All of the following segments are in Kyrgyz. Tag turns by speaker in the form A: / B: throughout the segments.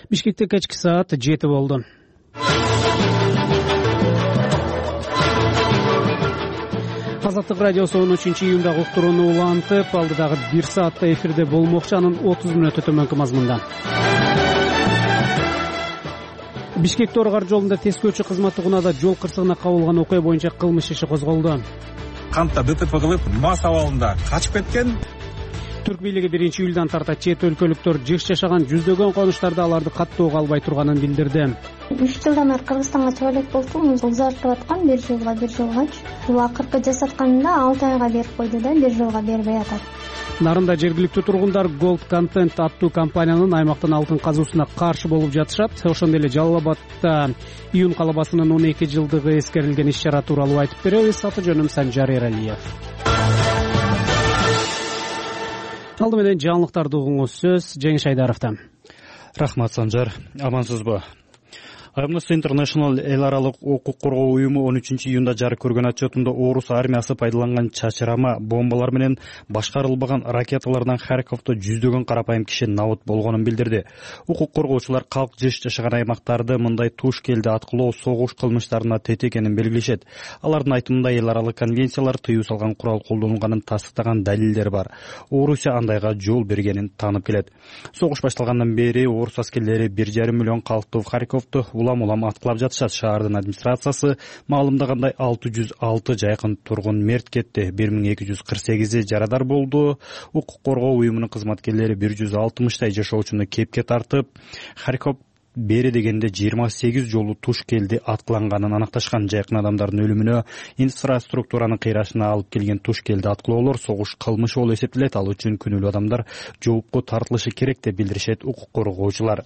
A: Бишкекте кечки саат 7 болду. Азаттык радиосу 13-июндагы уктурууну улантып, алдыдагы 1 саатта эфирде болмокчу, анын 30 мүнөтү төмөнкү мазмунда. Бишкекте Оргар жолунда тескөөчү кызматы кунада жол кырсыгына кабылган окуя боюнча кылмыш иши козголду.
B: Кантта ДТП кылып, МАЗ абалында качып кеткен.
A: Түрк бийлиги 1-июлдан тарта чет өлкөлүктөр жыш жашаган жүздөгөн конуштарда аларды каттоого албай турганын билдирди.
C: 3 жылдан бери Кыргызстанга чыга элек болчу, узартып аткан 1 жылгачы. Бул акыркы жасатканында 6 айга берип койду да, 1 жылга бербей атат.
A: Нарында жергиликтүү тургундар Gold Content аттуу компаниянын аймактын алтын казуусуна каршы болуп жатышат. Ошондой эле Жалал Абадта июнь калабасынын 12 жылдыгы эскерилген иш-чара тууралуу айтып беребиз. Аты жөнүм Санжар Эралиев. Алды менен жаңылыктарды угуңуз. Сөз Жеңиш Айдаровдон.
D: Рахмат, Санжар. Амансызбы? Amnesty International эл аралык укук коргоо уюму 13-июнда жарык көргөн отчетунда орус армиясы пайдаланган чачырама бомбалар менен башкарылбаган ракеталардан Харьковдо жүздөгөн карапайым киши набыт болгонун билдирди. Укук коргоочулар калк жыш жашаган аймактарды мындай туш келди аткылоо согуш кылмыштарына тет экенин белгилешет. Алардын айтымында эл аралык конвенциялар тыюу салган курал колдонулганын тастыктаган далилдер бар. Орусия андайга жол бергенин таанып келет. Согуш башталгандан бери орус аскерлери 1,5 миллион калкты Харьковду улам аткылап жатышат. Шаардын администрациясы маалымдагандай 606 жайкын тургун мерт кетти, 1248 жарадар болду. Укук коргоо уюмунун кызматкерлери 160 жашоочуну кепке тартып, Харьков бери дегенде 28 жолу туш келди аткыланганын аныкташкан. Жайкын адамдардын өлүмүнө инфраструктуранын кыйрашына алып келген туш келди аткылоолор согуш кылмышы болуп эсептелет. Ал үчүн күнөөлүү адамдар жоопко тартылышы керек деп билдиришет укук коргоочулар.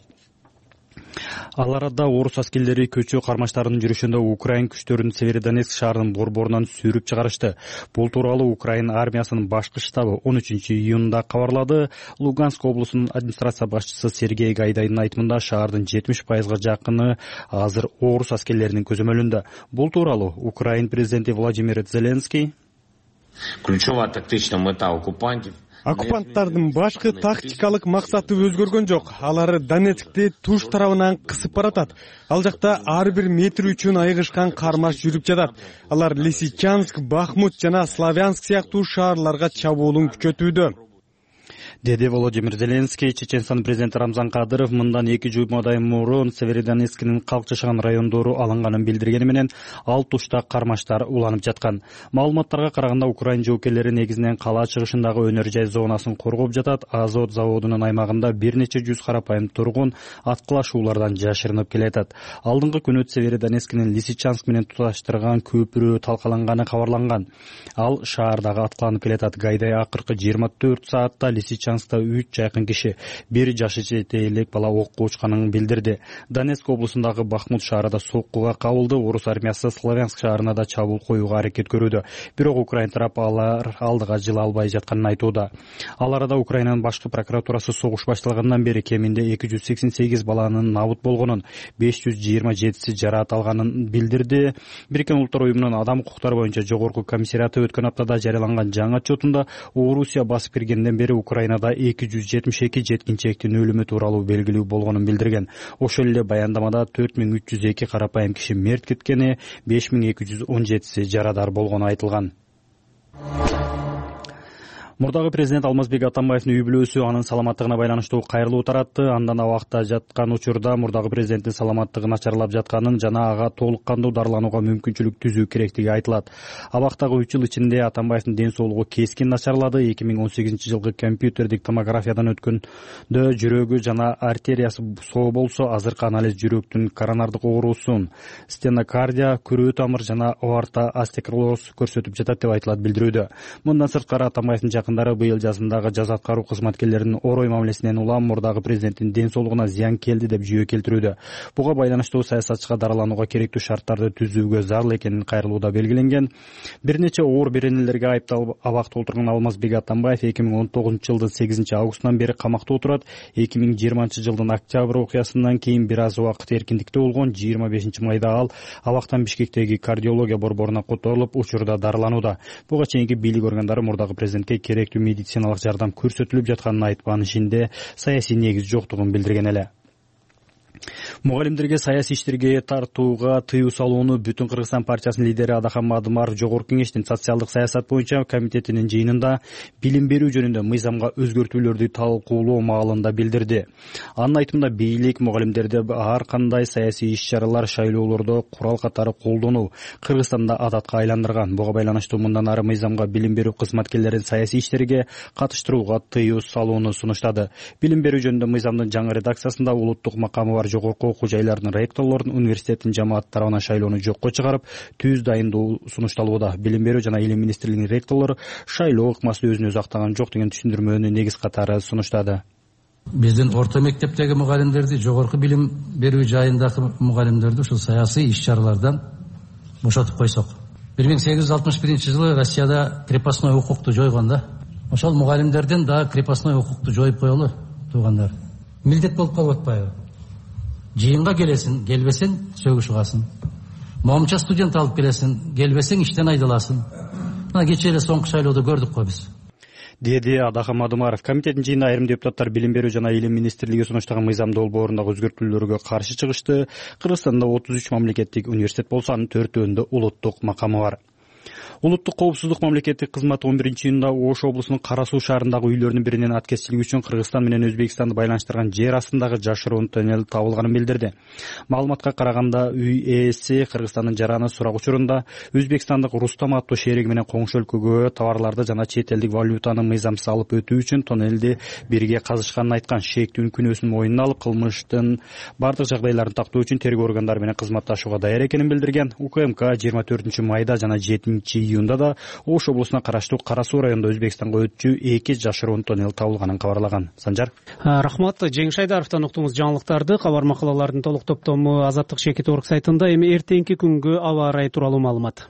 D: Ал арада орус аскерлери көчө кармаштарынын жүрүшүндө Украин күчтөрүн Северодонецк шаарынын борборунан сүрүп чыгарышты. Бул тууралуу Украин армиясынын башкы штабы 13-июнда кабарлады. Луганск облусунун администрация башчысы Сергей Гайдайдын айтымында шаардын 70% жакыны азыр орус аскерлеринин көзөмөлүндө. Бул тууралуу Украин президенти Владимир Зеленский:
E: Ключевая тактичная мета оккупантов
F: оккупанттардын башкы тактикалык максаты өзгөргөн жок. Алар Донецкти туш тарабынан кысып баратат. Ал жакта ар бир метр үчүн айгышкан кармаш жүрүп жатат. Алар Лисичанск, Бахмут жана Славянск сыяктуу шаарларга чабуулун күчөтүүдө,
D: деди Володимир Зеленский. Чеченстан президенти Рамзан Кадыров мындан 2 жумадай мурун Северодонецктин калк жашаган райондору алынганын билдиргени менен ал тушта кармаштар уланып жаткан. Маалыматтарга караганда Украин жоокерлери негизинен кала чыгышындагы өнөр жай зонасын коргоп жатат. Азот заводунун аймагында бир нече жүз карапайым тургун аткылашуулардан жашырынып келатат. Алдыңкы күнү Северодонецктин Лисичанск менен туташтырган көпүрө талкаланганы кабарланган. Ал шаардагы аткыланып келатат. Гайдай акыркы 24 саатта Лисичанскта 3 жайкын киши, бир жашы жете элек бала окко учканын билдирди. Донецк облусундагы Бахмут шаарында соккуга кабылды. Орус армиясы Славянск шаарына да чабуул коюуга аракет көрүүдө. Бирок Украин тарапы алар алдыга жыла албай жатканын айтууда. Ал арада Украинанын башкы прокуратурасы согуш башталгандан бери кеминде 288 баланын набыт болгонун, 527 жараат алганын билдирди. Бириккен Улуттар уюмунун адам укуктары боюнча жогорку комиссариаты өткөн аптада жарыяланган жаңы отчетунда Орусия басып киргенден бери Украинада 272 жеткинчектин өлүмү тууралуу белгилүү болгонун билдирген. Ошол эле баяндамада 4302 карапайым киши мерт кеткени, 5217 жарадар болгону айтылган. Мурдагы президент Алмазбек Атамбаевдин үй бүлөсү анын саламаттыгына байланыштуу кайрылуу таратты. Андан абакта жаткан учурда мурдагы президенттин саламаттыгы начарлап жатканын жана ага толук кандуу дарыланууга мүмкүнчүлүк түзүү керектиги айтылат. Абактагы 3 жыл ичинде Атамбаевдин ден соолугу кескин начарлады. 2018 жылкы компьютердик томографиядан өткөндө жүрөгү жана артериясы соо болсо, азыркы анализ жүрөктүн коронардык оорусун, стенокардия, күрөө тамыр жана оорта остеоклороз көрсөтүп жатат деп айтылат билдирүүдө. Мындан сырткары Атамбаевдин быйыл жазындагы жаза аткаруу кызматкерлеринин орой мамилесинен улам мурдагы президенттин ден соолугуна зыян келди деп жүйө келтирүүдө. Буга байланыштуу саясатчыга дарыланууга керектүү шарттарды түзүүгө зарыл экенин кайрылууда белгиленген. Бир нече оор беренелерге айыпталып абакта отурган Алмазбек Атамбаев 2019 жылдын 8 августунан бери камакта отурат. 2020 жылдын октябрь окуясынан кийин бир аз убакыт эркиндикте болгон. 25 майда ал абактан Бишкектеги кардиология борборуна которулуп учурда дарыланууда. Буга чейинки бийлик органдары мурдагы президентке керектүү медициналык жардам көрсөтүлүп жатканын айтпанын ишинде саясий негиз жоктугун билдирген эле. Мугалимдерге саясий иштерге тартууга тыюу салууну Бүтүн Кыргызстан партиясынын лидери Адахам Мадымаров Жогорку Кеңештин социалдык саясат боюнча комитетинин жыйынында билим берүү жөнүндө мыйзамга өзгөртүүлөрдү талкуулоо маалында билдирди. Анын айтымында бийлик мугалимдерди ар кандай саясий иш-чаралар, шайлоолордо курал катары колдонуу Кыргызстанда адатка айландырган. Буга байланыштуу мындан ары мыйзамга билим берүү кызматкерлерин саясий иштерге катыштырууга тыюу салууну сунуштады. Билим берүү жөнүндө мыйзамдын жаңы редакциясында улуттук макамы бар жогорку окуу жайлардын ректорлорун университеттин жамаат тарабынан шайлоону жокко чыгарып, түз дайындоо сунушталууда. Билим берүү жана илим министрлигинин ректорлору шайлоо ыкмасы өзүн өзү актаган жок деген түшүндүрмөнү негиз катары сунуштады.
G: Биздин орто мектептеги мугалимдерди, жогорку билим берүү жайындагы мугалимдерди ушул саясий иш-чаралардан бошотуп койсок. 1861-жылы Россияда крепостной укукту жойгон да. Ошол мугалимдердин да крепостной укукту жоюп коелу, туугандар. Милдет болуп калып атпайбы? Жыйынга келесиң, келбесең сөгүш угасың. Момча студент алып келесиң, келбесең иштен айдаласың. Мына кечээ эле соңку шайлоодо көрдүк го биз.
D: Деди Адахам Мадымаров. Комитеттин жыйынында айрым депутаттар билим берүү жана илим министрлиги сунуштаган мыйзам долбоорундагы өзгөртүүлөргө каршы чыгышты. Кыргызстанда 33 мамлекеттик университет болсо, анын 4-өндө улуттук макамы бар. Улуттук коопсуздук мамлекеттик кызматы 11-июнда Ош облусунун Кара Суу шаарындагы үйлөрдүн биринен аткезчилик үчүн Кыргызстан менен Өзбекстанды байланыштырган жер астындагы жашыруун тоннель табылганын билдирди. Маалыматка караганда, үй ээси Кыргызстандын жараны сурак учурунда Өзбекстандык Рустам аттуу шериги менен коңшу өлкөгө товарларды жана чет элдик валютаны мыйзамсыз алып өтүү үчүн тоннелди бирге казышканын айткан. Шектүүнүн күнөөсүн мойнуна алып, кылмыштын бардык жагдайларын тактоо үчүн тергөө органдары менен кызматташууга даяр экенин билдирген. УКМК 24-майда жана 7-июнда да Ош облусуна караштуу Кара Суу районунда Өзбекстанга өтчү 2 жашыруун тоннель табылганын кабарлаган. Санжар.
A: Рахмат. Жеңиш Айдаровдон уктуңуз жаңылыктарды. Кабар макалалардын толук топтому Азаттык Шекит орг сайтында. Эми эртеңки күнгө аба ырайы тууралуу маалымат.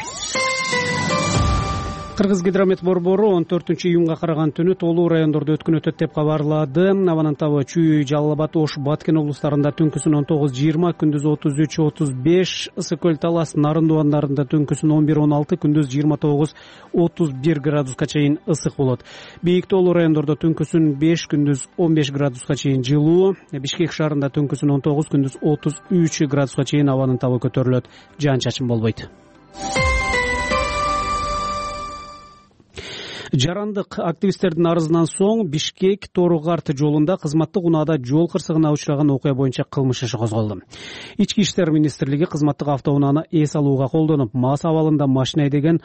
A: Кыргызгидромет борбору 14-июнга караган түнү толуу райондордо өткөн өтөт деп кабарлады. Абанын табы Чүй, Жалал Абад, Ош, Баткен облустарында түнкүсүн 19-20, күндүз 33-35, Ысык Көл, Талас, Нарын дубандарында түнкүсүн 11-16, күндүз 29-31 градуска чейин ысык болот. Бийик толуу райондордо түнкүсүн 5, күндүз 15 градуска чейин жылуу. Бишкек шаарында түнкүсүн 19, күндүз 33 градуска чейин абанын табы көтөрүлөт. Жаан-чачын болбойт. Жарандык активисттердин арызынан соң Бишкек Тору-Карт жолунда кызматтык унаада жол кырсыгына учураган окуя боюнча кылмыш иши козголду. Ички иштер министрлиги кызматтык автоунааны эс алууга колдонуп, мас абалында машина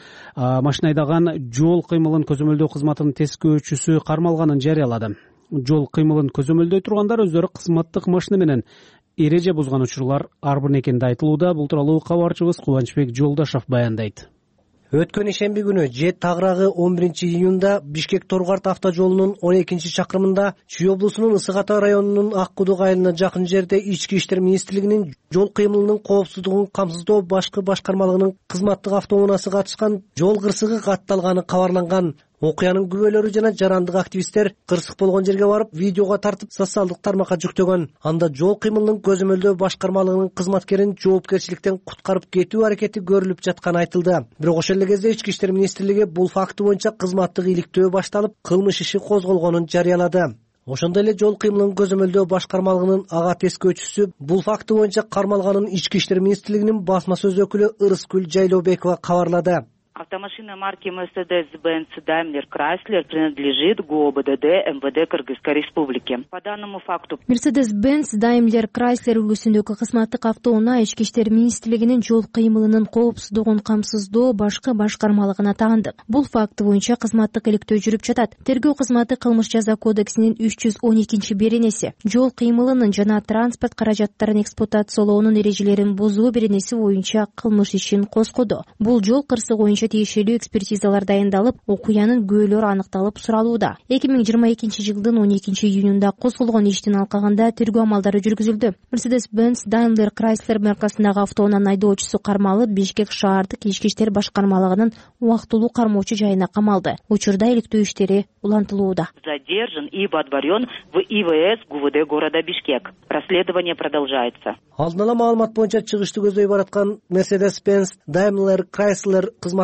A: айдаган жол кыймылын көзөмөлдөө кызматынын тескөөчүсү кармалганын жарыялады. Жол кыймылын көзөмөлдөй тургандар өздөрү кызматтык машина менен эреже бузган учурлар арбын экенди айтылууда. Бул тууралуу кабарчыбыз Кубанычбек Жолдошов баяндайт.
H: Өткөн ишемби күнү же тагыраагы 11-июнда Бишкек Тору-Карт автожолунун 12-чакырымында Чүй облусунун Ысык Ата районунун Ак Кудук айылына жакын жерде Ички иштер министрлигинин жол кыймылынын коопсуздугун камсыздоо башкармалыгынын кызматтык автоунаасы катышкан жол кырсыгы катталганы кабарланган. Окуянын күбөлөрү жана жарандык активисттер кырсык болгон жерге барып, видеого тартып, социалдык тармакка жүктөгөн. Анда жол кыймылынын көзөмөлдөө башкармалыгынын кызматкерин жоопкерчиликтен куткарып кетүү аракети көрүлүп жатканы айтылды. Бирок ошол эле кезде Ички иштер министрлиги бул факты боюнча кызматтык иликтөө башталып, кылмыш иши козголгонун жарыялады. Ошондой эле жол кыймылынын көзөмөлдөө башкармалыгынын ага тескөөчүсү бул факты боюнча кармалганын Ички иштер министрлигинин басма сөз өкүлү Ырыскүл Жайлообекова кабарлады.
I: Автомашина марки Mercedes-Benz Daimler Chrysler принадлежит ГУОБДД МВД Кыргызской Республики. По данному факту
J: Mercedes-Benz Daimler Chrysler үлгүсүндөгү кызматтык автоунаа Ички иштер министрлигинин жол кыймылынын коопсуздугун камсыздоо башкармалыгына таандык. Бул факты боюнча кызматтык иликтөө жүрүп жатат. Тергөө кызматы кылмыш жаза кодексинин 312-беренеси жол кыймылынын жана транспорт каражаттарын эксплуатациялоонун эрежелерин бузуу беренеси боюнча кылмыш ишин козгоду. Бул жол кырсыгы боюнча тиешелүү экспертизалар дайындалып, окуянын күбөлөрү аныкталып суралууда. 2022-жылдын 12-июнунда козголгон иштин алкагында тергөө амалдары жүргүзүлдү. Mercedes-Benz Daimler Chrysler маркасындагы автоунаанын айдоочусу кармалып, Бишкек шаардык ички иштер башкармалыгынын убактылуу кармоочу жайына камалды. Учурда иликтөө иштери улантылууда.
I: Задержан и водворен в ИВС ГУВД города Бишкек. Расследование продолжается.
H: Алдын ала маалымат боюнча чыгышты көздөй бараткан Mercedes-Benz Daimler Chrysler кызматтык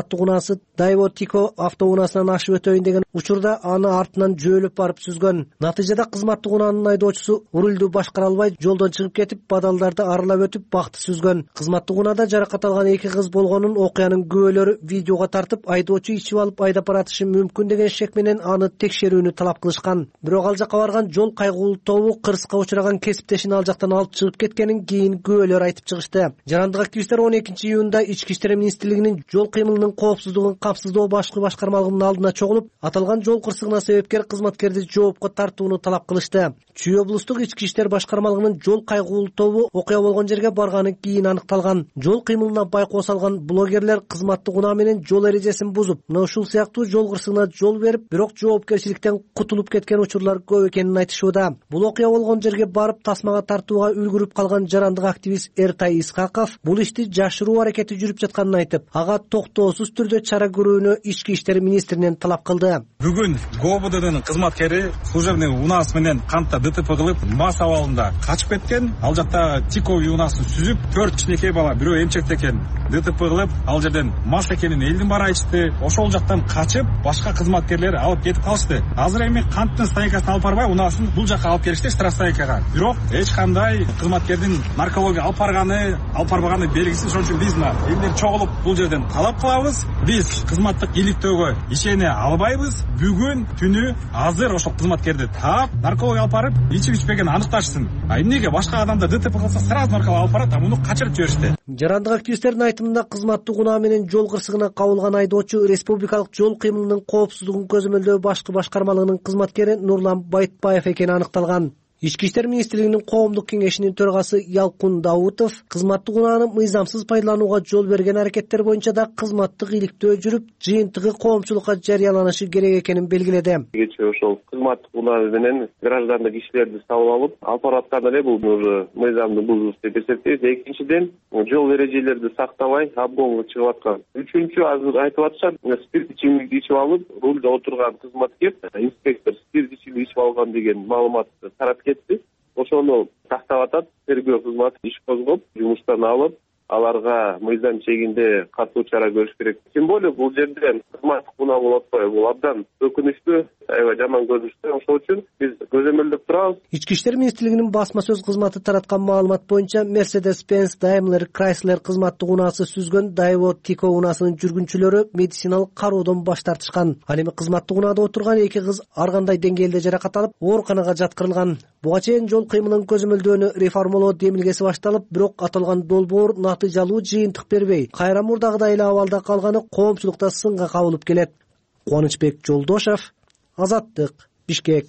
H: кызматтык унаасы Daewoo Tico автоунаасынан ашып өтөйүн деген учурда аны артынан жөөлөп барып сүзгөн. Натыйжада кызматтык унаанын айдоочусу рулду башкара албай жолдон чыгып кетип, бадалдарды аралап өтүп бакты сүзгөн. Кызматтык унаада жаракат алган 2 кыз болгонун окуянын күбөлөрү видеого тартып, айдоочу ичип алып айдап баратышы мүмкүн деген шек менен аны текшерүүнү талап кылышкан. Бирок ал жакка барган жол кайгылуу тобу кырсыкка учураган кесиптешин ал жактан алып чыгып кеткенин кийин күбөлөр айтып чыгышты. Жарандык активисттер 12-июнда Ички иштер министрлигинин жол кыймылынын коопсуздугун камсыздоо башкы башкармалыгынын алдына чогулуп, аталган жол кырсыгына себепкер кызматкерди жоопко тартууну талап кылышты. Чүй облустук Ички иштер башкармалыгынын жол кайгылуу тобу окуя болгон жерге барганын кийин аныкталган. Жол кыймылына байкоо салган блогерлер кызматтык унаа менен жол эрежесин бузуп, мына ушул сыяктуу жол кырсыгына жол берип, бирок жоопкерчиликтен кутулуп кеткен учурлар көп экенин айтышууда. Бул окуя болгон жерге барып тасмага тартууга үлгүрүп калган жарандык активист Эртай Исхаков бул ишти жашыруу аракети жүрүп жатканын айтып, ага токтоосуз түрдө чара көрүүнү Ички иштер министринен талап кылды.
B: Бүгүн ГОБДдын кызматкери служебный унаасы менен кантта ДТП кылып, мас абалында качып кеткен. Ал жакта Тико унаасын сүзүп, 4 кичинекей бала, бирөө эмчекте экен, ДТП кылып, ал жерден мас экенин элдин баары айтышты. Ошол жактан качып, башка кызматкерлер алып кетип калышты. Азыр эми канттын станциясына алып барбай, унаасын бул жакка алып келишти, штрафстанцияга. Бирок эч кандай кызматкердин наркология алып барбаганы белгисиз. Ошон үчүн биз элдер чогулуп бул жерден талап кылабыз. Биз кызматтык иликтөөгө ишене албайбыз. Бүгүн түнү азыр ошол кызматкерди таап, наркология алып барып, ичип-ичпегенин аныкташсын. Эмнеге башка адамдар ДТП кылса сразу наркология алып барат, а муну качырып жиберишти.
H: Жарандык активисттердин айтымында кызматтык унаа менен жол кырсыгына кабылган айдоочу республикалык жол кыймылынын коопсуздугун көзөмөлдөө башкы башкармалыгынын кызматкери Нурлан Байтбаев экени аныкталган. Ички иштер министрлигинин коомдук кеңешинин төрагасы Ялкун Даутов кызматтык унааны мыйзамсыз пайдаланууга жол берген аракеттер боюнча да кызматтык иликтөө жүрүп, жыйынтыгы коомчулукка жарыяланышы керек экенин белгиледи.
K: Кечээ ошол кызматтык унаа менен граждандык кишилерди сабыл алып бараткан эле бул уже мыйзамды бузуш деп эсептейбиз. Экинчиден, жол эрежелерди сактабай обгонго чыгып аткан. Үчүнчү, азыр айтып атышат, спирт ичимдик ичип алып, рулда отурган кызматкер, инспектор спирт ичимдик ичип алган деген маалыматты тарап кетти. Ошону тактап атат, тергөө кызматы иш козгоп, жумуштан алып, аларга мыйзам чегинде катуу чара көрүш керек. Тем более бул жерде кызматтык унаа болуп атпайбы, бул абдан өкүнүчтүү, аябай жаман көрүнүштүү. Ошол үчүн биз көзөмөлдөп турабыз.
H: Ички иштер министрлигинин басма сөз кызматы тараткан маалымат боюнча Mercedes-Benz Daimler Chrysler кызматтык унаасы сүзгөн Daewoo Tico унаасынын жүргүнчүлөрү медициналык кароодон баш тартышкан. Ал эми кызматтык унаада отурган 2 кыз ар кандай деңгээлде жаракат алып, ооруканага жаткырылган. Буга чейин жол кыймылын көзөмөлдөөнү реформалоо демилгеси башталып, бирок аталган долбоор натыйжалуу жыйынтык бербей, кайра мурдагыдай эле абалда калганы коомчулукта сынга кабылып келет. Кубанычбек Жолдошев, Азаттык, Бишкек.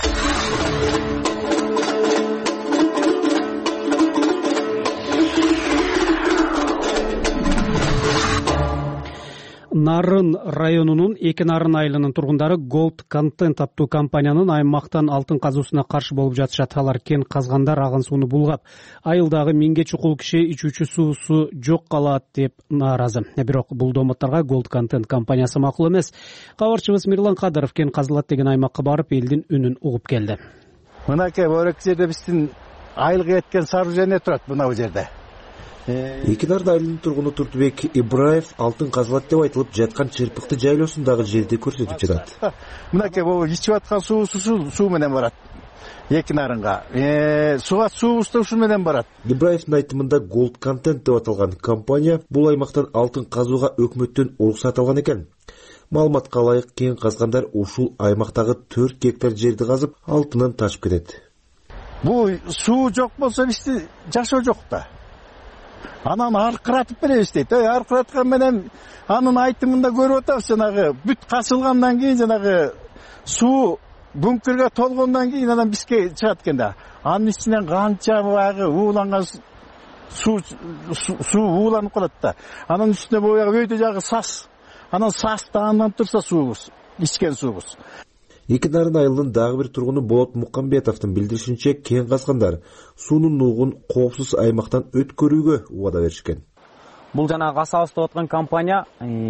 A: Нарын районунун 2 Нарын айылынын тургундары Gold Content аттуу компаниянын аймактан алтын казуусуна каршы болуп жатышат. Алар кен казгандар агын сууну булгап, айылдагы 1000ге чукул киши ичүүчү суусу жок калат деп нааразы. Бирок бул домотторго Gold Content компаниясы макул эмес. Кабарчыбыз Мирлан Кадыров кен казылат деген аймакка барып, элдин үнүн угуп келди.
L: Мынакей борек жерде биздин айылга кеткен сооружение турат мына бул жерде.
M: 2 Нарын айылынын тургуну Туртубек Ибраев алтын казылат деп айтылып жаткан чырпыкты жайлоосундагы жерди көрсөтүп жатат.
L: Мынакей бул ичип аткан суу менен барат. 2 Нарынга. Суубуз да ушу менен барат.
M: Ибраевдин айтымында Gold Content деп аталган компания бул аймактан алтын казууга өкмөттөн уруксат алган экен. Маалыматка ылайык, кен казгандар ушул аймактагы 4 гектар жерди казып, алтынын ташып кетет.
L: Бул суу жок болсо бизде жашоо жок да. Анан аркыратып беребиз дейт. Аркыраткан менен анын айтымында көрүп атабыз, жанагы бүт касылгандан кийин жанагы суу бункерге толгондон кийин анан бизге чыгат экен да. Анын ичинен канча баягы ууланган суу ууланып калат да. Анын үстүнө баягы өйдө жагы сас. Анан састы андан турса суубуз, ичкен суубуз.
M: 2 Нарын айылынын дагы бир тургуну Болот Мукамбетовдун билдиришинче, кен казгандар суунун нугун коопсуз аймактан өткөрүүгө убада беришкен.
N: Бул жана Касабыз деп аткан компания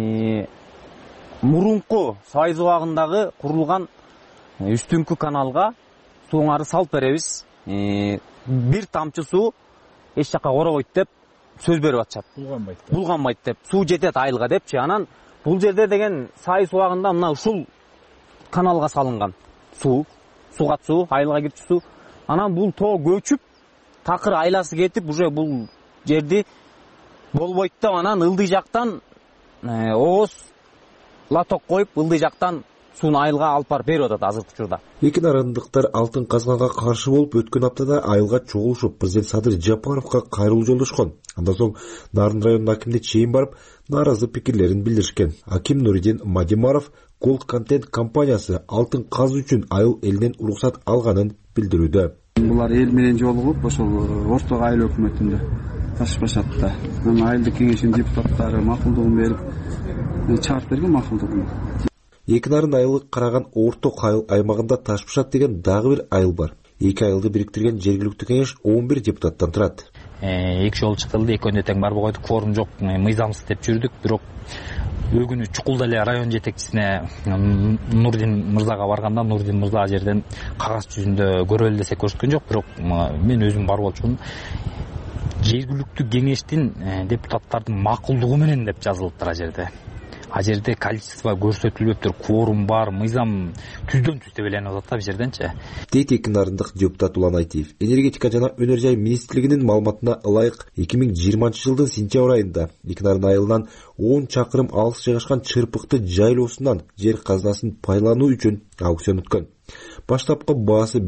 N: мурунку Союз убагындагы курулган үстүңкү каналга сууңарды салып беребиз. Бир тамчы суу эч жакка коробойт деп сөз берип атышат. Булганбайт деп. Суу жетет айылга депчи. Анан бул жерде деген сайыс убагында мына ушул каналга салынган суга суу, айылга кирчү суу. Анан бул тоо көчүп, такыр айласы кетип, уже бул жерди болбойт деп анан ылдый жактан ооз лоток коюп, ылдый жактан сууну айылга алып барып берип атат азыркы учурда.
M: Эки нарындыктар алтын казганга каршы болуп, өткөн аптада айылга чогулушуп, президент Садыр Жапаровго кайрылуу жолдошкон. Андан соң Нарын районунун акимине чейин барып, нааразы пикирлерин билдиришкен. Аким Нуридин Мадимаров Gold Content компаниясы алтын казуу үчүн айыл элинен уруксат алганын билдирүүдө.
O: Булар эл менен жолугуп, ошол орток айыл өкмөтүндө ташпашат да. Айылдык кеңештин депутаттары макулдугун берип, чыгарып берген макулдугун.
M: Эки нарын айылы караган орток айыл аймагында Ташпышат деген дагы бир айыл бар. Эки айылды бириктирген жергиликтүү кеңеш 11 депутаттан турат.
P: Эки жолу чыгылды, экөөнү тең барып койдук, кворум жок, мыйзамсыз деп жүрдүк. Бирок өгүнү чукулда эле район жетекчисине Нурдин мырзага барганда, Нурдин мырза ал жерден кагаз жүзүндө көрөлү десе көрсөткөн жок, бирок мен өзүм барып болчумун. Жергиликтүү кеңештин депутаттардын макулдугу менен деп жазылыптыр ал жерде. Ал жерде количество көрсөтүлбөптүр, кворум бар, мыйзам түздөн түз деп эленип атат да бул жерденчи.
M: Дейт эки нарындык депутат Улан Айтиев. Энергетика жана өнөр жай министрлигинин маалыматына ылайык 2020 жылдын сентябрь айында эки нарын айылынан 10 чакырым алыс жайгашкан чырпыкты жайлоосунан жер казынасын пайдалануу үчүн аукцион өткөн. Баштапкы баасы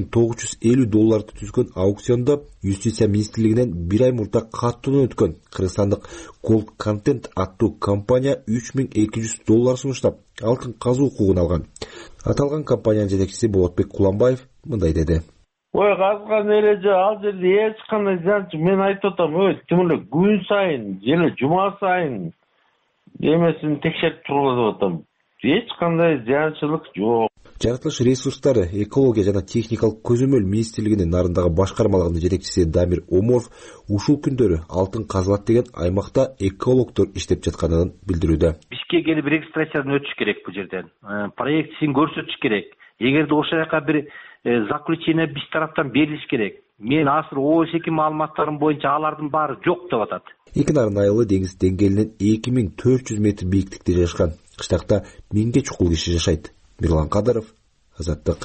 M: $1,950 түзгөн аукциондо Юстиция министрлигинен бир ай мурда каттуудан өткөн кыргызстандык Gold Content аттуу компания $3,200 сунуштап алтын казуу укугун алган. Аталган компаниянын жетекчиси Болотбек Куланбаев мындай деди.
Q: Ой, казган эреже ал жерде эч кандай зан, мен айтып атам, тим эле күн сайын, же жума сайын эмесин текшерип тургузуп атам. Эч кандай зыянчылык жок.
M: Жаратылыш ресурстары, экология жана техникалык көзөмөл министрлигинин нарындагы башкармалыгынын жетекчиси Дамир Оморов ушул күндөрү алтын казылат деген аймакта экологдор иштеп жатканын билдирүүдө.
R: Бизге келип регистрациядан өтүш керек бул жерден. Проектисин көрсөтүш керек. Эгерде ошол жака бир заключение биз тараптан берилиш керек. Мен азыр ОСК маалыматтарым боюнча алардын баары жок деп атат.
M: Эки нарын айылы деңиз деңгээлинен 2400 метр бийиктикте жайгашкан. Кыштакта 1000ге чукул киши жашайт. Мирлан Кадыров, Азаттык.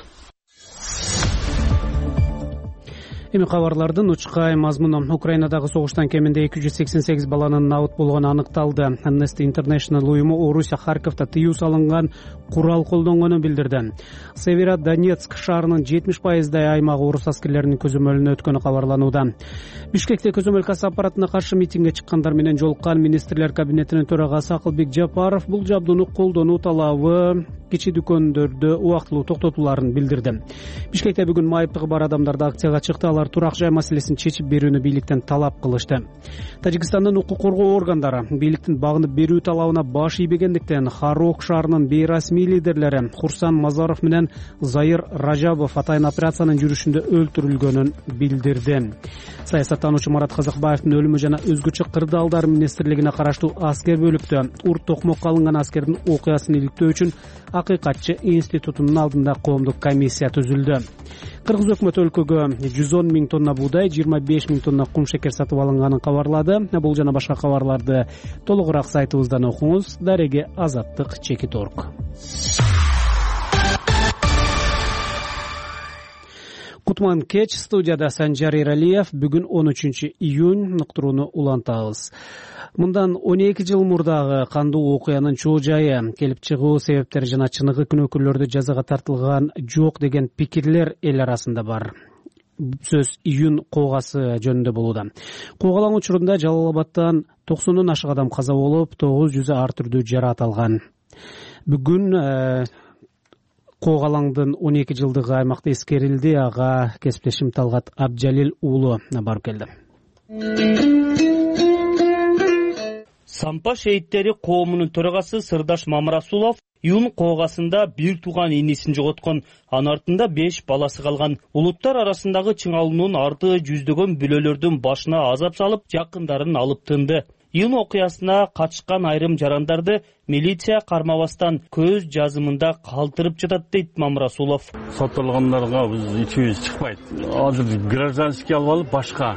A: Эми кабарлардын учкай мазмуну. Украинадагы согуштан кеминде 288 баланын набыт болгону аныкталды. Amnesty International уюму Орусия Харьковто тыюу салынган курал колдонгонун билдирди. Северодонецк шаарынын 70% аймагы орус аскерлеринин көзөмөлүнө өткөнү кабарланууда. Бишкекте көзөмөл касса аппаратына каршы митингге чыккандар менен жолуккан министрлер кабинетинин төрагасы Акылбек Жапаров бул жабдууну колдонуу талабы кичи дүкөндөрдө убактылуу токтотууларын билдирди. Бишкекте бүгүн майыптыгы бар адамдарды акцияга чыкты. Алар турак жай маселесин чечип берүүнү бийликтен талап кылышты. Тажикстандын укук коргоо органдары бийликтин багынып берүү талабына баш ийбегендиктен Харок шаарынын бейрасмий лидерлери Хурсан Мазаров менен Заир Ражабов атайын операциянын жүрүшүндө өлтүрүлгөнүн билдирди. Саясаттануучу Марат Казакбаевдин өлүмү жана өзгөчө кырдаалдар министрлигине караштуу аскер бөлүктө урт токмокко алынган аскердин окуясын иликтөө үчүн Акыйкатчы институтунун алдында коомдук комиссия түзүлдү. Кыргыз өкмөтү өлкөгө 110 000 тонна буудай, 25 000 тонна кум шекер сатып алынганын кабарлады. Бул жана башка кабарларды толугураак сайтыбыздан окуңуз. Дареге Азаттык Чекиторг. Кутман кеч, студияда Санжар Иралиев. Бүгүн 13 июнь, уктурууну улантабыз. Мындан 12 жыл мурдагы кандуу окуянын чоо жайы, келип чыгуу себептери жана чыныгы күнөөкөрлөрдү жазага тартылган жок деген пикирлер эл арасында бар. Сөз июнь коогасы жөнүндө болууда. Куугалаң учурунда Жалал Абадтан 90 ашык адам каза болуп, 900 ар түрдүү жараат алган. Бүгүн Коогалаңдын 12 жылдыгы аймакта эскерилди. Ага кесиптешим Талгат Абджалил уулу барып келди.
S: Сампа шейиттери коомунун төрагасы Сырдаш Мамрасулов июнь коогасында бир тууган инисин жоготкон, анын артында 5 баласы калган. Улуттар арасындагы чыңалуунун арты жүздөгөн бүлөлөрдүн башына азап салып, жакындарын алып тынды. Июнь окуясына катышкан айрым жарандарды милиция кармабастан көз жазымында калтырып жатат дейт Мамрасулов.
T: Соттолгондорго биз ичибиз чыкпайт. Азыр гражданский алып алып башка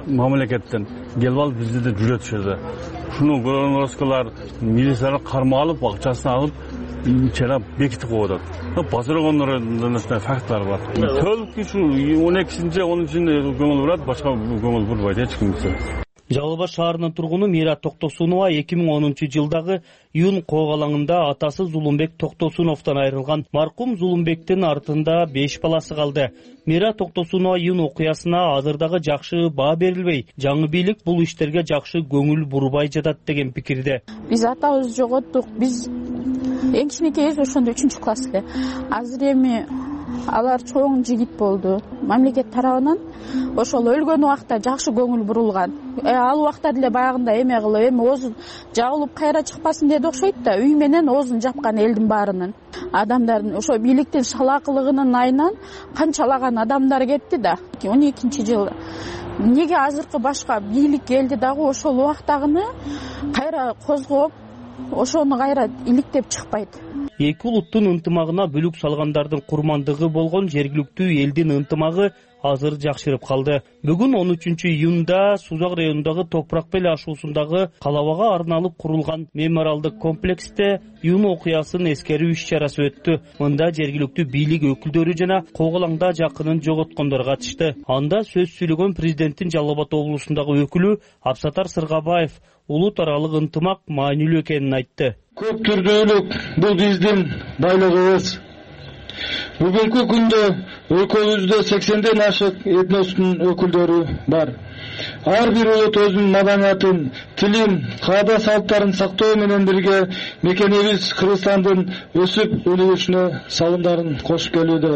T: мамлекеттен келип алып бизди да жүрөт ушул жерде. Ушуну городскойлор милициялар кармап алып, акчасын алып, ичери бекитип коюп атат. Базаргондор фактлар бар. Төлөп ушу 12-синче, 13-синче көңүл бурат, башка көңүл бурбайт эч кимсе.
S: Жалал Абад шаарынын тургуну Мира Токтосунова 2010-жылдагы июнь коогалаңында атасы Зулумбек Токтосуновдон айрылган. Маркум Зулумбектин артында 5 баласы калды. Мира Токтосунова июнь окуясына азырдагы жакшы баа берилбей, жаңы бийлик бул иштерге жакшы көңүл бурбай жатат деген пикирде.
U: Биз атабызды жоготтук. Биз эң кичинекейбиз ошондо 3-класс эле. Азыр эми алар чоң жигит болду. Мамлекет тарабынан ошол өлгөн убакта жакшы көңүл бурулган. Ал убакта деле баягында эме кылып, эми оозун жабылып кайра чыкпасын деди окшойт да. Үй менен оозун жапкан элдин баарынын. Адамдардын ошо бийликтин шалаакылыгынын айынан канчалаган адамдар кетти да. 12-жылы. Неге азыркы башка бийлик келди дагы ошол убактагыны кайра козгоп, ошону кайра иликтеп чыкпайт.
S: Эки улуттун ынтымагына бүлүк салгандардын курмандыгы болгон жергиликтүү элдин ынтымагы азыр жакшырып калды. Бүгүн 13-июнда Сузак районундагы Топурак Бел ашуусундагы калабага арналып курулган мемориалдык комплексте июнь окуясын эскерүү иш-чарасы өттү. Мында жергиликтүү бийлик өкүлдөрү жана коогалаңда жакынын жоготкондор катышты. Анда сөз сүйлөгөн президенттин Жалал Абад облусундагы өкүлү Абсатар Сыргабаев улут аралык ынтымак маанилүү экенин айтты.
V: Көп түрдүүлүк бул биздин байлыгыбыз. Бүгүнкү күндө өлкөбүздө 80ден ашык этностун өкүлдөрү бар. Ар бир улут өзүнүн маданиятын, тилин, каада салттарын сактоо менен бирге мекенебиз Кыргызстандын өсүп өнүгүшүнө салымдарын кошуп келүүдө.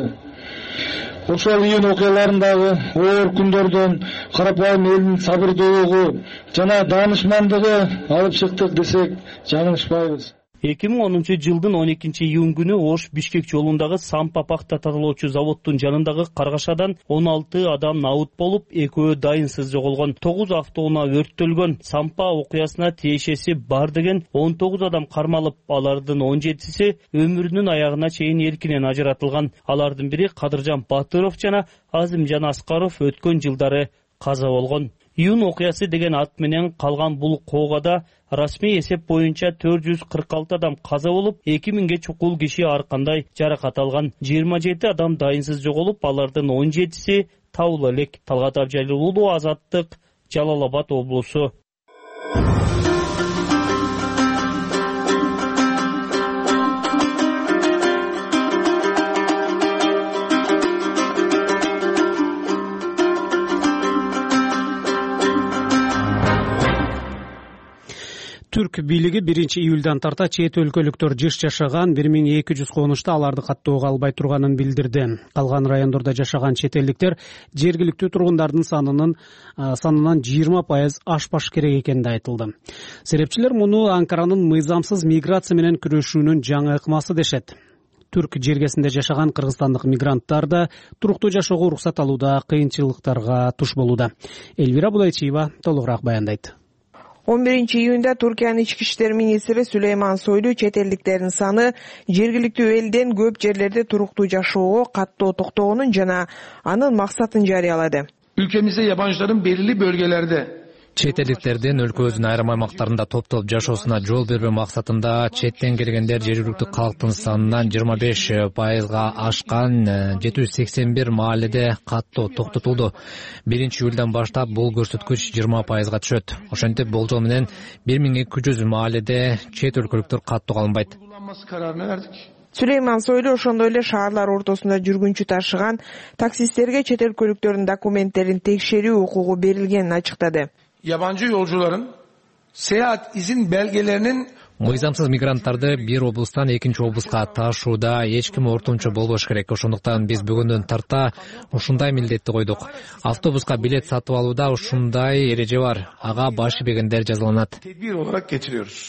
V: Ошол июнь окуяларындагы оор күндөрдөн карапайым элдин сабырдуулугу жана даанышмандыгы алып чыктык десек жаңылышпайбыз.
S: 2010-жылдын 12-июнь күнү Ош-Бишкек жолундагы Сампа пахта тазалоочу заводдун жанындагы каргашадан 16 адам набыт болуп, 2-өө дайынсыз жоголгон. 9 автоунаа өрттөлгөн. Сампа окуясына тиешеси бар деген 19 адам кармалып, алардын 17-си өмүрүнүн аягына чейин эркинен ажыратылган. Алардын бири Кадыржан Батыров жана Азимжан Аскаров өткөн жылдары каза болгон. Июнь окуясы деген ат менен калган бул коогада расмий эсеп боюнча 446 адам каза болуп, 2000ге чукул киши ар кандай жаракат алган. 27 адам дайынсыз жоголуп, алардын 17си табыла элек. Талгат Абжалил уулу, Азаттык, Жалал Абад облусу.
A: Түрк бийлиги 1-июлдан тарта чет өлкөлүктөр жыш жашаган 1200 конушта аларды каттоого албай турганын билдирди. Калган райондордо жашаган чет элдиктер жергиликтүү тургундардын санынан 20% ашпаш керек экени айтылды. Серепчилер муну Анкаранын мыйзамсыз миграция менен күрөшүүнүн жаңы ыкмасы дешет. Түрк жергесинде жашаган кыргызстандык мигранттар да туруктуу жашоого уруксат алууда кыйынчылыктарга туш болууда. Эльвира Булайчиева толугураак баяндайт.
W: 11-июнда Туркиянын ички иштер министри Сулейман Сойлу чет элдиктердин саны жергиликтүү элден көп жерлерде туруктуу жашоого каттоо токтоонун жана анын максатын жарыялады.
X: Ülkemizde yabancıların belirli bölgelerde
Y: чет элдиктердин өлкөбүздүн айрым аймактарында топтолуп жашоосуна жол бербөө максатында четтен келгендер жергиликтүү калктын санынан 25%га ашкан 781 мааледе каттоо токтотулду. 1-июлдан баштап бул көрсөткүч 20%га түшөт. Ошентип болжол менен 1200 мааледе чет өлкөлүктөр каттоого алынбайт.
W: Сулейман Сойлу ошондой эле шаарлар ортосунда жүргүнчү ташыган таксисттерге чет өлкөлүктөрдүн документтерин текшерүү укугу берилгенин ачыктады.
X: Yabancı yolcuların seyahat izin belgelerinin
Y: мыйзамсыз мигранттарды бир облустан экинчи облуска ташууда эч ким ортомчу болбош керек. Ошондуктан биз бүгүндөн тарта ушундай милдетти койдук. Автобуска билет сатып алууда ушундай эреже бар. Ага баш ийбегендер жазаланат.
X: Tedbir olarak getiriyoruz.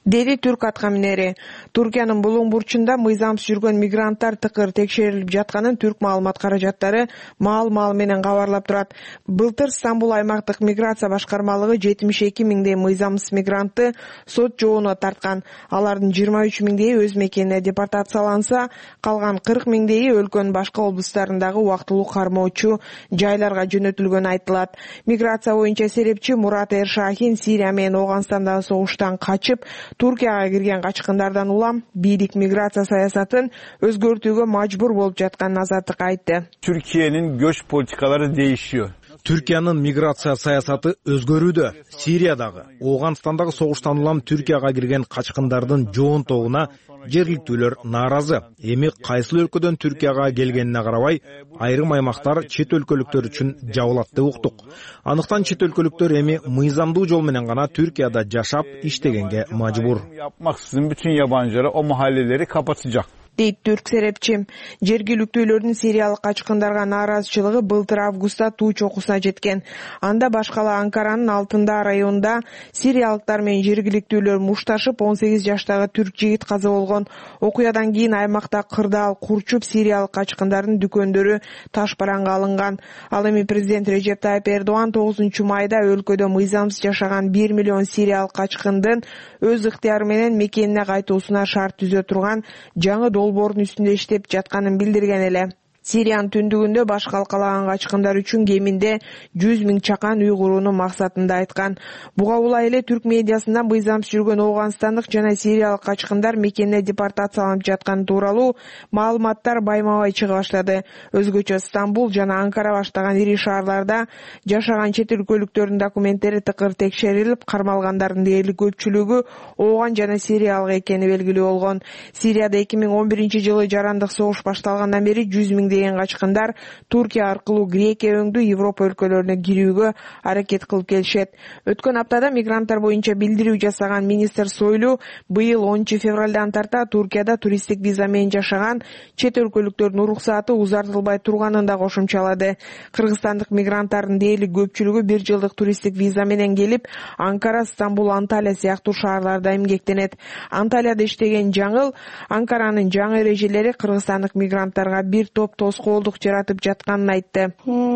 W: деди түрк атка минери. Туркиянын булуң бурчунда мыйзамсыз жүргөн мигранттар тыкыр текшерилип жатканын түрк маалымат каражаттары маал менен кабарлап турат. Былтыр Стамбул аймактык миграция башкармалыгы 72 миңдей мыйзамсыз мигрантты сот жообуна тарткан. Алардын 23 миңдейи өз мекенине депортацияланса, калган 40 миңдейи өлкөнүн башка облустарындагы убактылуу кармоочу жайларга жөнөтүлгөнү айтылат. Миграция боюнча серепчи Мурат Эршахин Сирия менен Ооганстандагы согуштан качып, Туркияга кирген качкындардан улам бийлик миграция саясатын өзгөртүүгө мажбур болуп жатканын азаттыкка айтты.
L: Türkiye'nin göç politikaları değişiyor.
C: Türkiyanın migrasiya саясаты өзгөрүүдө. Сириядагы, Ооганстандагы согуштан улам Түркияга кирген качкындардын жоонтогуна жергиликтүүлөр нааразы. Эми кайсыл өлкөдөн Түркияга келгенине карабай, айрым аймактар чет өлкөлүктөр үчүн жабылат деп уктук. Анықтан чет өлкөлүктөр эми мыйзамдуу жол менен гана Түркияда жашап, иштегенге мажбур.
L: Yapmaksızın bütün yabancılar o mahalleleri kapatacak.
W: Дейт түрк серепчи. Жергиликтүүлөрдүн сириялык качкындарга нааразычылыгы былтыр августта туу чокусуна жеткен. Анда башкала Анкаранын Алтында районунда сириялыктар менен жергиликтүүлөр мушташып 18 жаштагы түрк жигит каза болгон. Окуядан кийин аймакта кырдаал курчуп сириялык качкындардын дүкөндөрү таш бараңга алынган. Ал эми президент Режеп Тайып Эрдоган 9 майда өлкөдө мыйзамсыз жашаган 1 миллион сириялык качкындын өз ыктыяры менен мекенине кайтуусуна шарт түзө турган жаңы долбоордун үстүндө иштеп жатканын билдирген эле. Сириянын түндүгүндө баш калкалаган качкындар үчүн кеминде 100 миң чакан үй курууну максатында айткан. Буга улай эле түрк медиасында мыйзамсыз жүргөн Ооганстандык жана сириялык качкындар мекенине депортацияланып жатканы тууралуу маалыматтар байма-бай чыга баштады. Өзгөчө Стамбул жана Анкара баштаган ири шаарларда жашаган чет өлкөлүктөрдүн документтери тыкыр текшерилип, кармалгандардын дээрлик көпчүлүгү Ооган жана сириялык экени белгилүү болгон. Сирияда 2011-жылы жарандык согуш башталгандан бери 100 миң деген качкындар Туркия аркылуу Грекия өңдүү Европа өлкөлөрүнө кирүүгө аракет кылып келишет. Өткөн аптада мигранттар боюнча билдирүү жасаган министр Сойлу быйыл 10 февралдан тарта Туркияда туристтик виза менен жашаган чет өлкөлүктөрдүн уруксаты узартылбай турганын да кошумчалады. Кыргызстандык мигранттардын дээрлик көпчүлүгү 1 жылдык туристтик виза менен келип, Анкара, Стамбул, Анталия сыяктуу шаарларда эмгектенет. Анталияда иштеген жаңыл Анкаранын жаңы эрежелери кыргызстандык мигранттарга бир топ тоскоолдук жаратып жатканын айтты.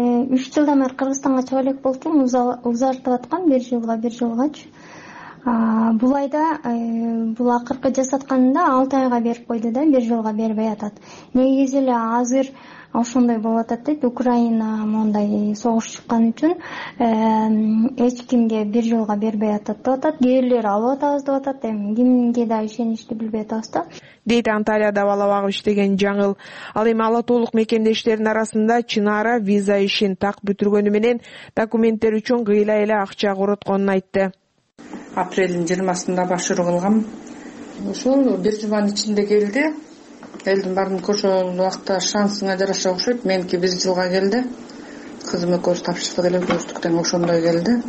D: 3 жылдан бери Кыргызстанга чыга элек болчумун, узартып аткан 1 жылгачы. Бул айда бул акыркы жасатканында 6 айга берип койду да, 1 жылга бербей атат. Негизи эле азыр ошондой болуп атат дейт. Украина мондай согуш чыккан үчүн эч кимге 1 жылга бербей атат деп атат. Кээ алып атабыз деп атат. Эми кимге да ишеничти билбей атабыз да.
W: Дейт Анталияда бала багып иштеген жаңыл. Ал эми ала толук мекендештердин арасында Чынара виза ишин так бүтүргөнү менен документтер үчүн кыйла эле акча коротконун айтты.
E: Апрелдин 20-сында башыруу кылгам. Ошол 1 жылдын ичинде келди. Элдин баарын ошол убакта шансыңа жараша окшойт. Меники 1 жылга келди. Кызым экөөбүз тапшырсак эле көрдүктөн ошондой келди.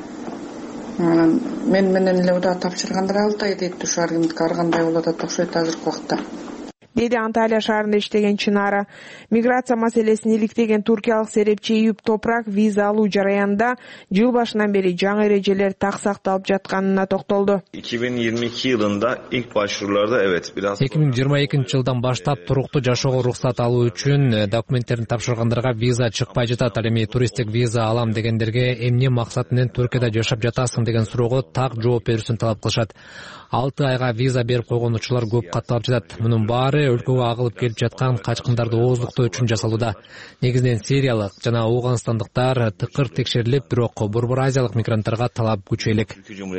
E: Мен менен эле уда тапшыргандар 6 ай дейт. Ушар кимдики ар кандай болуп атат окшойт азыркы убакта.
W: Деди Анталия шаарында иштеген Чынара. Миграция маселесин иликтеген туркиялык серепчи Ийүп Топрак виза алуу жараянында жыл башынан бери жаңы эрежелер так сакталып жатканына токтолду.
F: 2022 yılında ilk başvurularda evet biraz
Y: 2022 жылдан баштап туруктуу жашоого уруксат алуу үчүн документтерин тапшыргандарга виза чыкпай жатат. Ал эми туристтик виза алам дегендерге эмне максат менен Түркияда жашап жатасың деген суроого так жооп берүүсүн талап кылышат. 6 айга виза берип койгон учурлар көп катталып жатат. Мунун баары өлкөгө агылып келип жаткан качкындарды ооздуктоо үчүн жасалууда. Негизинен сириялык жана ооганстандыктар тыкыр текшерилип, бирок Борбор Азиялык мигранттарга талап күчөйлүк.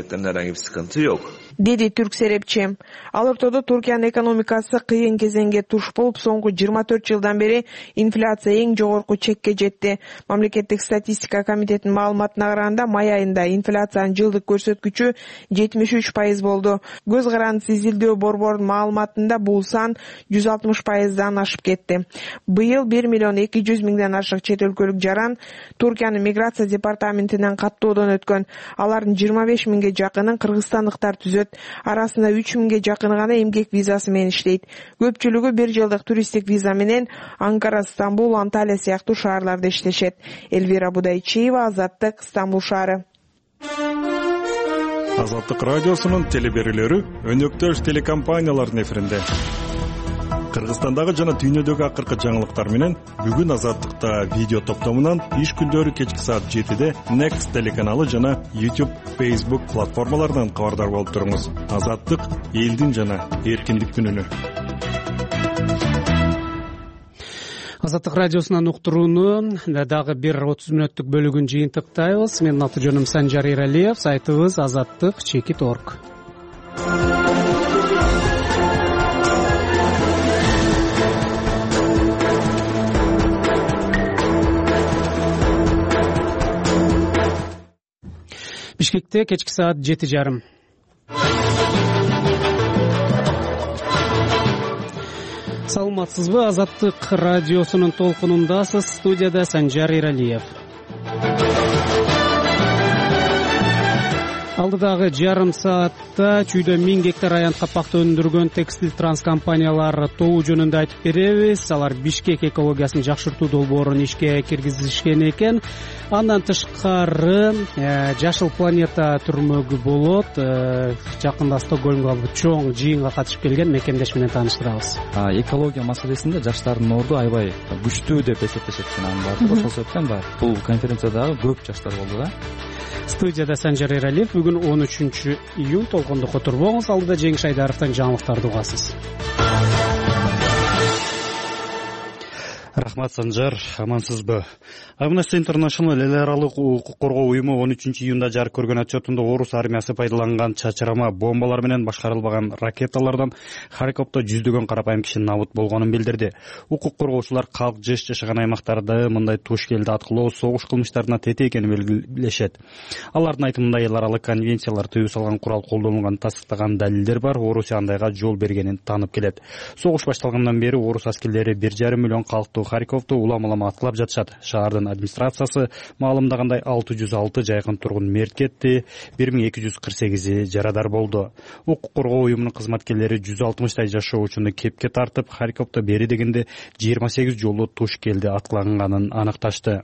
W: Деди түрк серепчи. Ал ортодо Туркиянын экономикасы кыйын кезеңге туш болуп, соңку 24 жылдан бери инфляция эң жогорку чекке жетти. Мамлекеттик статистика комитетинин маалыматына караганда май айында инфляциянын жылдык көрсөткүчү 73% болду. Көз карандысы изилдөө борборунун маалыматында бул сан 160%дан ашып кетти. Быйыл 1 миллион 200 миңден ашык чет өлкөлүк жаран Туркиянын миграция департаментинен каттоодон өткөн. Алардын 25 миңге жакынын кыргызстандыктар түзөт. Арасында 3 миңге жакыны гана эмгек визасы менен иштейт. Көпчүлүгү 1 жылдык туристтик виза менен Анкара, Стамбул, Анталия сыяктуу шаарларда иштешет. Элвира Будайчиева, Азаттык, Стамбул шаары.
B: Азаттык радиосунун телеберүүлөрү өнөктөш телекомпаниялардын эфиринде. Кыргызстандагы жана дүйнөдөгү акыркы жаңылыктар менен бүгүн Азаттыкта видео топтомунан иш күндөрү кечки саат 7-де Next телеканалы жана YouTube, Facebook платформаларынан кабардар болуп туруңуз. Азаттык элдин жана эркиндик күнүнө.
A: Азаттык радиосунан уктурууну дагы бир 30 мүнөттүк бөлүгүн жыйынтыктайбыз. Менин аты жөнүм Санжар Эралиев, сайтыбыз azattik.org. Бишкекте кечки саат 7:30. Саламатсызбы? Азаттык радиосунун толкунундасыз. Студияда Санжар Эралиев. Алдыдагы жарым саатта чүйдө 1000 гектар аянт капакты өндүргөн текстиль транскомпаниялар тобу жөнүндө айтып беребиз. Алар Бишкек экологиясын жакшыртуу долбоорун ишке киргизишкен экен. Андан тышкары Жашыл планета түрмөгү болот. Жакында Стокгольмго чоң жыйынга катышып келген мекендеш менен тааныштырабыз.
G: Экология маселесинде жаштардын орду аябай күчтүү деп эсептешет экен анын баардыгы. Ошол себептен бул конференциядагы көп жаштар болду да.
A: Студияда Санжар Эралиев. Бүгүн 13 июнь. Толкондо турбоңуз. Алдыда Жеңиш Айдаровдон жаңылыктарды угасыз.
I: Рахмат, Санжар. Амансызбы? Amnesty International эл аралык укук коргоо уюму 13 июнда жарык көргөн отчетунда орус армиясы пайдаланган чачырама бомбалар менен башкарылбаган ракеталардан Харьковдо жүздөгөн карапайым киши набыт болгонун билдирди. Укук коргоочулар калк жеш жашаган аймактарда мындай тушкелди аткылоо согуш кылмыштарына тете экенин белгилешет. Алардын айтымында эл аралык конвенциялар тыюу салган курал колдонулган тастыктаган далилдер бар. Орусия андайга жол бергенин таанып келет. Согуш башталгандан бери орус аскерлери 1,5 миллион калктуу Харьковду улам-улам аткылап жатышат. Шаардын администрациясы маалымдагандай 606 жайкын тургун мерт кетти, 1248 жарадар болду. Укук коргоо уюмунун кызматкерлери 160 жашоочуну кепке тартып, Харьковдо бери дегенде 28 жолу туш келди аткыланганын аныкташты.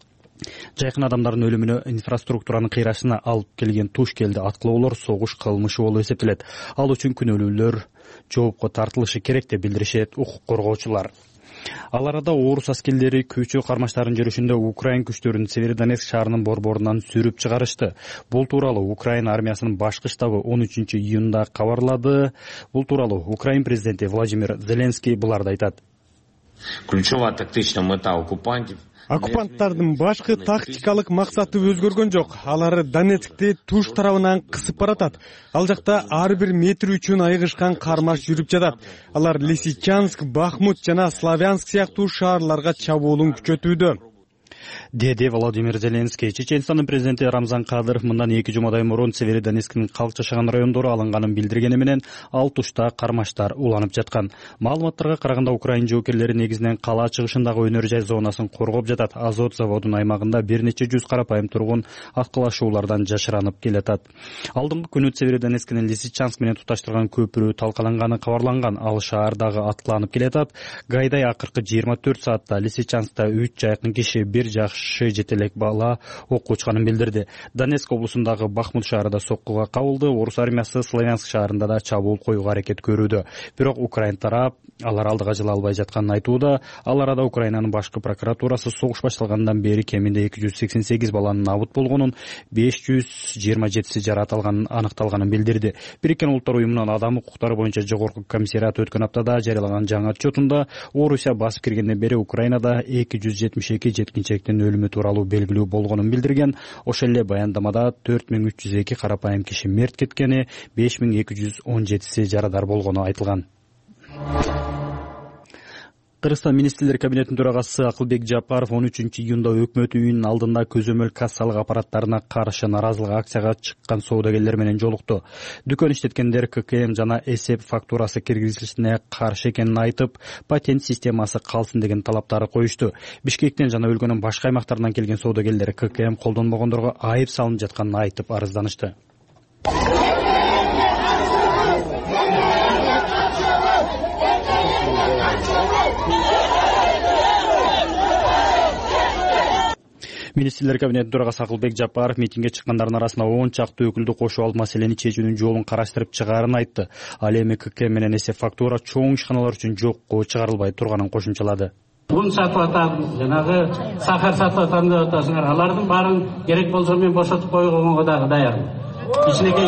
I: Жайкын адамдардын өлүмүнө инфраструктуранын кыйрашына алып келген туш келди аткылоолор согуш кылмышы болуп эсептелет. Ал үчүн күнөөлүүлөр жоопко тартылышы керек деп билдиришет укук коргоочулар. Ал арада орус аскерлери көчө кармаштарын жүрүшүндө Украин күчтөрүн Северодонецк шаарынын борборунан сүрүп чыгарышты. Бул тууралуу Украин армиясынын башкы штабы 13 июнда кабарлады. Бул тууралуу Украин президенти Владимир Зеленский буларды айтат.
J: Ключевая тактичная мета оккупантов.
K: Оккупанттардын башкы тактикалык максаты өзгөргөн жок. Алар Донецкти туш тарабынан кысып баратат. Ал жакта ар бир метр үчүн айгышкан кармаш жүрүп жатат. Алар Лисичанск, Бахмут жана Славянск сыяктуу шаарларга чабуулун күчөтүүдө.
I: Деди Владимир Зеленский. Чеченстандын президенти Рамзан Кадыров мындан 2 жумадай мурун Северодонецктин калк жашаган райондору алынганын билдиргени менен ал тушта кармаштар уланып жаткан. Маалыматтарга караганда Украин жоокерлери негизинен кала чыгышындагы өнөр жай зонасын коргоп жатат. Азот заводунун аймагында бир нече жүз карапайым тургун аткылашуулардан жашыранып келатат. Алдыңкы күнү Северодонецктин Лисичанск менен туташтырган көпүрө талкаланганы кабарланган. Ал шаардагы аткыланып келатат. Гайдай акыркы 24 саатта Лисичанскта 3 жайкын киши, бир жакшы жетелек бала окко учканын билдирди. Донецк облусундагы Бахмут шаарында соккуга кабылды. Орус армиясы Славянск шаарында да чабуул коюуга аракет көрүүдө. Бирок Украин тарап алар алдыга жыла албай жатканын айтууда. Ал арада Украинанын башкы прокуратурасы согуш башталгандан бери кеминде 288 баланын набыт болгонун, 527 жарат алганын аныкталганын билдирди. Бириккен Улуттар уюмунун адам укуктары боюнча жогорку комиссариаты өткөн аптада жарыялаган жаңы отчетунда Орусия басып киргенден бери Украинада 272 жеткинчектин өлүмү тууралуу белгилүү болгонун билдирген. Ошол эле баяндамада 4302 карапайым киши мерт кеткени, 5217 жарадар болгону айтылган. Кыргызстан министрлер кабинетинин төрагасы Акылбек Жапаров 13 июнда өкмөт үйүнүн алдында көзөмөл кассалык аппараттарына каршы наразылык акцияга чыккан соодагерлер менен жолукту. Дүкөн иштеткендер ККМ жана эсеп фактурасы киргизилишине каршы экенин айтып, патент системасы калсын деген талаптары коюшту. Бишкектен жана өлкөнүн башка аймактарынан келген соодагерлер ККМ колдонбогондорго айып салынып жатканын айтып арызданышты. Министрлер кабинети төрагасы Акылбек Жапаров митингге чыккандардын арасында 10 чакты өкүлдү кошуп алып маселени чечүүнүн жолун караштырып чыгаарын айтты. Ал эми КК менен эсеп фактура чоң ишканалар үчүн жокко чыгарылбай турганын кошумчалады.
H: Бун сатып атам, жанагы сахар сатып атам деп атасыңар. Алардын баарын керек болсо мен бошотуп койгонго дагы даяр. Кичинекей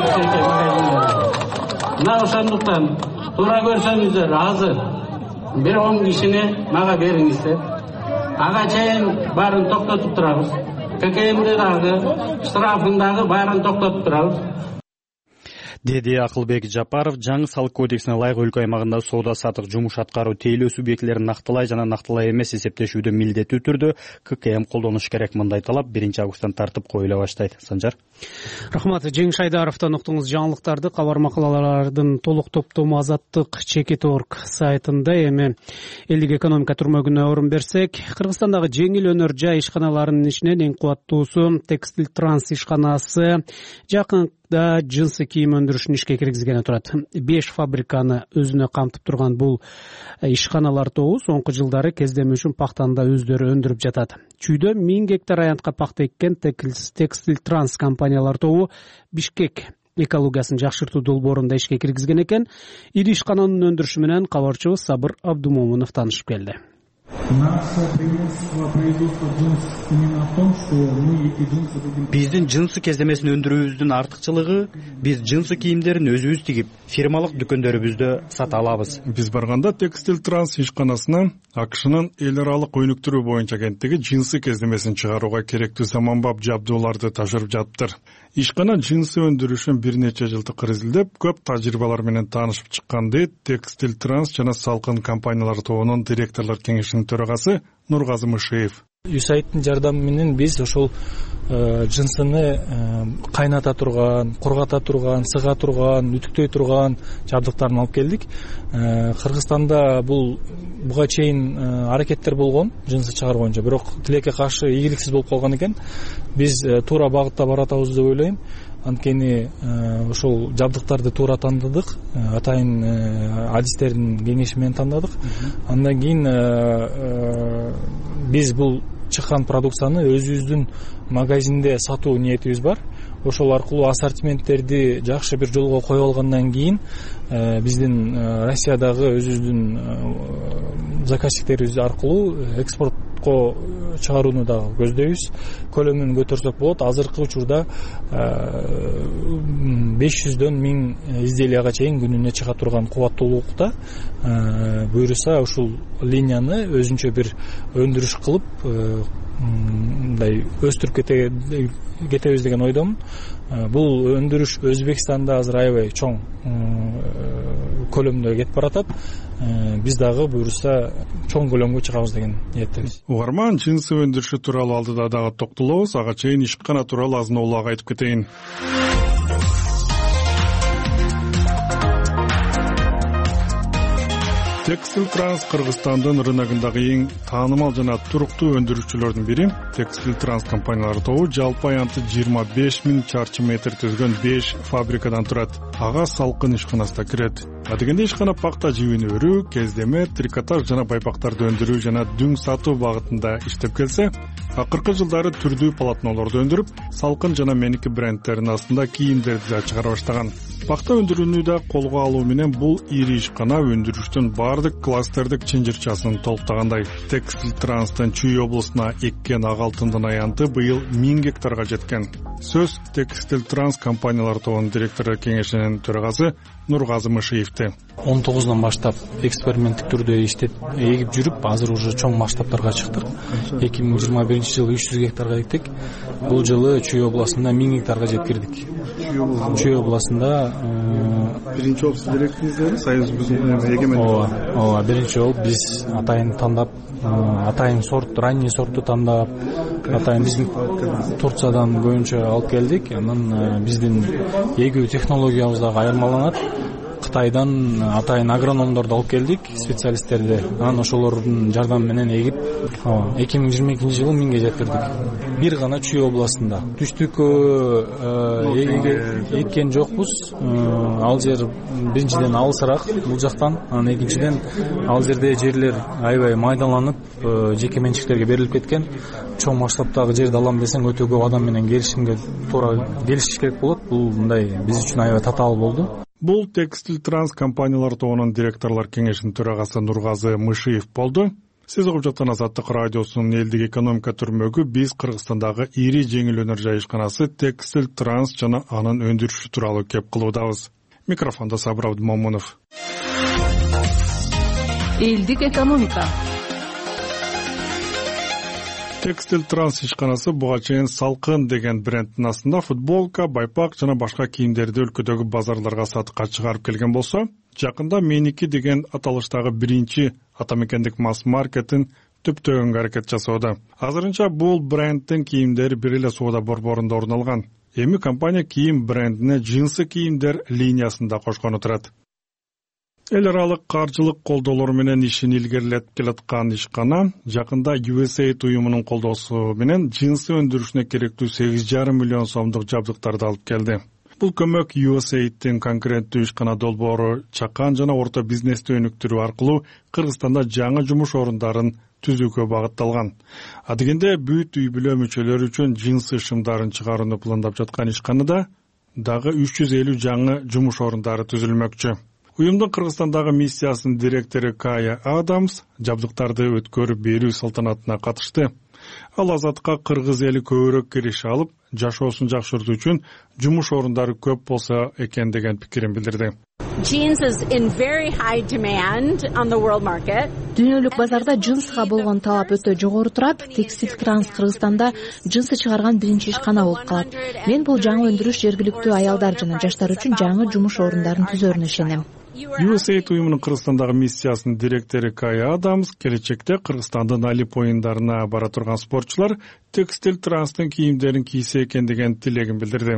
H: мына ошондуктан туура көрсөңүздөр азыр бир 10 кишини мага бериңиздер. Ага чейин баарын токтотуп турабыз. ККМде дагы штрафын дагы баарын токтотуп турабыз.
I: Деди Акылбек Жапаров жаңы салык кодексине ылайык өлкө аймагында соода сатык жумуш аткаруу тейлөө субъектилерин нактылай жана нактылай эмес эсептешүүдө милдеттүү түрдө ККМ колдонуш керек. Мындай талап 1-августтан тартып коюла баштайт. Санжар.
A: Рахмат. Жеңиш Айдаровдон уктуңуз жаңылыктарды. Кабар макалалардын толук топтому Азаттык Чекит.org сайтында. Эми элдик экономика түрмөгүнө орун берсек, Кыргызстандагы жеңил өнөр жай ишканаларынын ичинен эң кубаттуусу Текстиль Транс ишканасы жакында жынсы кийим өндүрүшүн ишке киргизгени турат. 5 фабриканы өзүнө камтып турган бул ишканалар тобу соңку жылдары кездеме үчүн пактаны да өздөрү өндүрүп жатат. Чүйдө 1000 гектар аянтка пакта эккен Текстиль Транс компаниялар тобу Бишкек экологиясын жакшыртуу долбоорунда ишке киргизген экен. Ири ишкананын өндүрүшү менен кабарчыбыз Сабыр Абдумомунов таанышып келди.
I: Биздин жынсы кездемесин өндүрүүбүздүн артыкчылыгы биз жынсы кийимдерин өзүбүз тигип, фирмалык дүкөндөрүбүздө сата алабыз.
B: Биз барганда Текстиль Транс ишканасына АКШнын эл аралык өнүктүрүү боюнча агенттиги жынсы кездемесин чыгарууга керектүү заманбап жабдууларды тапшырып жатыптыр. Ишкана жынсы өндүрүшүн бир нече жылдык изилдеп, көп тажрыйбалар менен таанышып чыккан дейт Текстиль Транс жана Салкын компаниялар тобунун директорлор кеңешинин төрагасы Нургазы Мышиев.
N: USAID-тин жардамы менен биз ошол жынсыны кайната турган, кургата турган, сыга турган, үтүктөй турган жабдыктарын алып келдик. Кыргызстанда буга чейин аракеттер болгон жынсы чыгаруу боюнча, бирок тилекке каршы ийгиликсиз болуп калган экен. Биз туура багытта баратабыз деп ойлойм. Анткени ошол жабдыктарды туура тандадык, атайын адистердин кеңеши менен тандадык. Андан кийин биз бул чыккан продукцияны өзүбүздүн магазинде сатуу ниетибиз бар. Ошол аркылуу ассортименттерди жакшы бир жолго коюп алгандан кийин биздин Россиядагы өзүбүздүн заказчиктерибиз аркылуу экспортко чыгарууну да көздөйбүз. Көлөмүн көтөрсөк болот. Азыркы учурда 500дөн 1000 изделияга чейин күнүнө чыга турган кубаттуулукта. Буюрса ушул линияны өзүнчө бир өндүрүш кылып мындай өстүрүп кетебиз деген ойдомун. Бул өндүрүш Өзбекстанда азыр аябай чоң көлөмдө кетип баратат. Биз дагы буюрса чоң көлөмгө чыгабыз деген ниеттебиз.
B: Угарман жынсы өндүрүшү тууралуу алдыда дагы токтолобуз. Ага чейин ишкана тууралуу азын улак айтып кетейин. Текстиль Транс Кыргызстандын рыногундагы эң таанымал жана туруктуу өндүрүүчүлөрдүн бири. Текстиль Транс компаниялар тобу жалпы аянты 25.000 чарчы метр түзгөн 5 фабрикадан турат. Ага Салкын ишканасы да кирет. Адегенде ишкана пакта жибин өрүү, кездеме, трикотаж жана байпактарды өндүрүү жана дүң сатуу багытында иштеп келсе, акыркы жылдары түрдүү полотнолорду өндүрүп, Салкын жана Меники брендтеринин астында кийимдерди да чыгара баштаган. Пакта өндүрүүнү да колго алуу менен бул ири ишкана өндүрүштүн бардык кластердик чынжырчасын толуктагандай. Текстиль Транстын Чүй облусуна эккен ак алтындын аянты быйыл 1000 гектарга жеткен. Сөз Текстиль Транс компаниялар тобунун директору кеңешинин төрагасы Нургазы Мышиевте.
N: 19-дан баштап эксперименттик түрдө иштеп эгип жүрүп, азыр уже чоң масштабтарга чыктык. 2021-жылы 300 гектарга эктик. Бул жылы Чүй областында 1000 гектарга жеткирдик. Чүй областында
B: биринчи жолу сиз директоруңуз союзубуздун эгемен.
N: Ооба, биринчи жолу биз атайын тандап, атайын сорт, ранний сортту тандап, атайын биздин Турциядан боюнча алып келдик. Анан биздин эгүү технологиябыз дагы айырмаланат. Кытайдан атайын агрономдорду алып келдик, специалисттерди. Анан ошолордун жардамы менен эгип 2022-жылы 1000ге жеткирдик. Бир гана Чүй областында. Түштүккө эккен жокпуз. Ал жер биринчиден алысыраак бул жактан, анан экинчиден ал жерде жерлер аябай майдаланып, жеке менчиктерге берилип кеткен. Чоң масштабтагы жерди алам десең өтө көп адам менен келишиш керек болот. Бул мындай биз үчүн аябай татаал болду.
B: Бул Текстиль Транс компаниялар тобунун директорлор кеңешинин төрагасы Нургазы Мышиев болду. Сиз угуп жаткан Азаттык радиосунун элдик экономика түрмөгү биз Кыргызстандагы ири жеңил өнөр жайышканасы Текстиль Транс жана анын өндүрүшү тууралуу кеп кылуудабыз. Микрофондо Сабыр Абдымомунов.
M: Элдик экономика.
B: Текстиль Транс ишканасы буга чейин Салкын деген брендтин астында футболка, байпак жана башка кийимдерди өлкөдөгү базарларга сатыкка чыгарып келген болсо, жакында Меники деген аталыштагы биринчи атамекендик масс-маркетин түптөгөнгө аракет жасоодо. Азырынча бул брендтин кийимдери бир эле соода борборунда орун алган. Эми компания кийим брендине джинсы кийимдер линиясын да кошкон отурат. Эл аралык каржылык колдоолор менен ишин илгерилетип келаткан ишкана жакында USAID уюмунун колдоосу менен джинсы өндүрүшүнө керектүү 8,5 миллион сомдук жабдыктарды алып келди. Бул көмөк USAID'тин конкуренттүү ишкана долбоору чакан жана орто бизнести өнүктүрүү аркылуу Кыргызстанда жаңы жумуш орундарын түзүүгө багытталган. Адегенде бүт үй бүлө мүчөлөрү үчүн джинсы шымдарын чыгарууну пландап жаткан ишканада дагы 350 жаңы жумуш орундары түзүлмөкчү. Уюмдун Кыргызстандагы миссиясынын директору Кая Адамс жабдыктарды өткөрүп берүү салтанатына катышты. Ал Азатка кыргыз эли көбүрөөк кириш алып, жашоосун жакшыртуу үчүн жумуш орундары көп болсо экен деген пикирин билдирди.
M: Дүйнөлүк базарда джинсга болгон талап өтө жогору турат. Текстиль Транс Кыргызстанда джинсы чыгарган биринчи ишкана болуп калат. Мен бул жаңы өндүрүш жергиликтүү аялдар жана жаштар үчүн жаңы жумуш орундарын түзөрүнө ишенем.
B: USAID уюмунун Кыргызстандагы миссиясынын директору Кая Адамс келечекте Кыргызстандын Олимп оюндарына бара турган спортчулар Текстиль Транстын кийимдерин кийсе экен деген тилегин билдирди.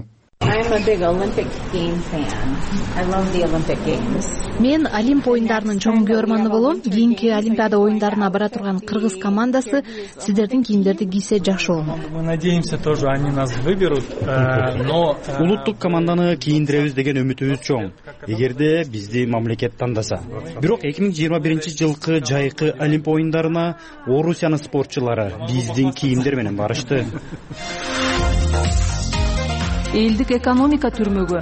M: Мен Олимп оюндарынын чоң көрөрманы болом. Кийинки Олимпиада оюндарына бара турган кыргыз командасы сиздердин кийимдерди кийсе жакшы болмок.
N: Мы надеемся тоже они нас выберут, но
I: улуттук команданы кийиндиребиз деген үмүтүбүз чоң. Эгерде бизди мамлекет тандаса. Бирок 2021-жылкы жайкы Олимп оюндарына Орусиянын спортчулары биздин кийимдер менен барышты.
M: Элдик экономика түрмөгү.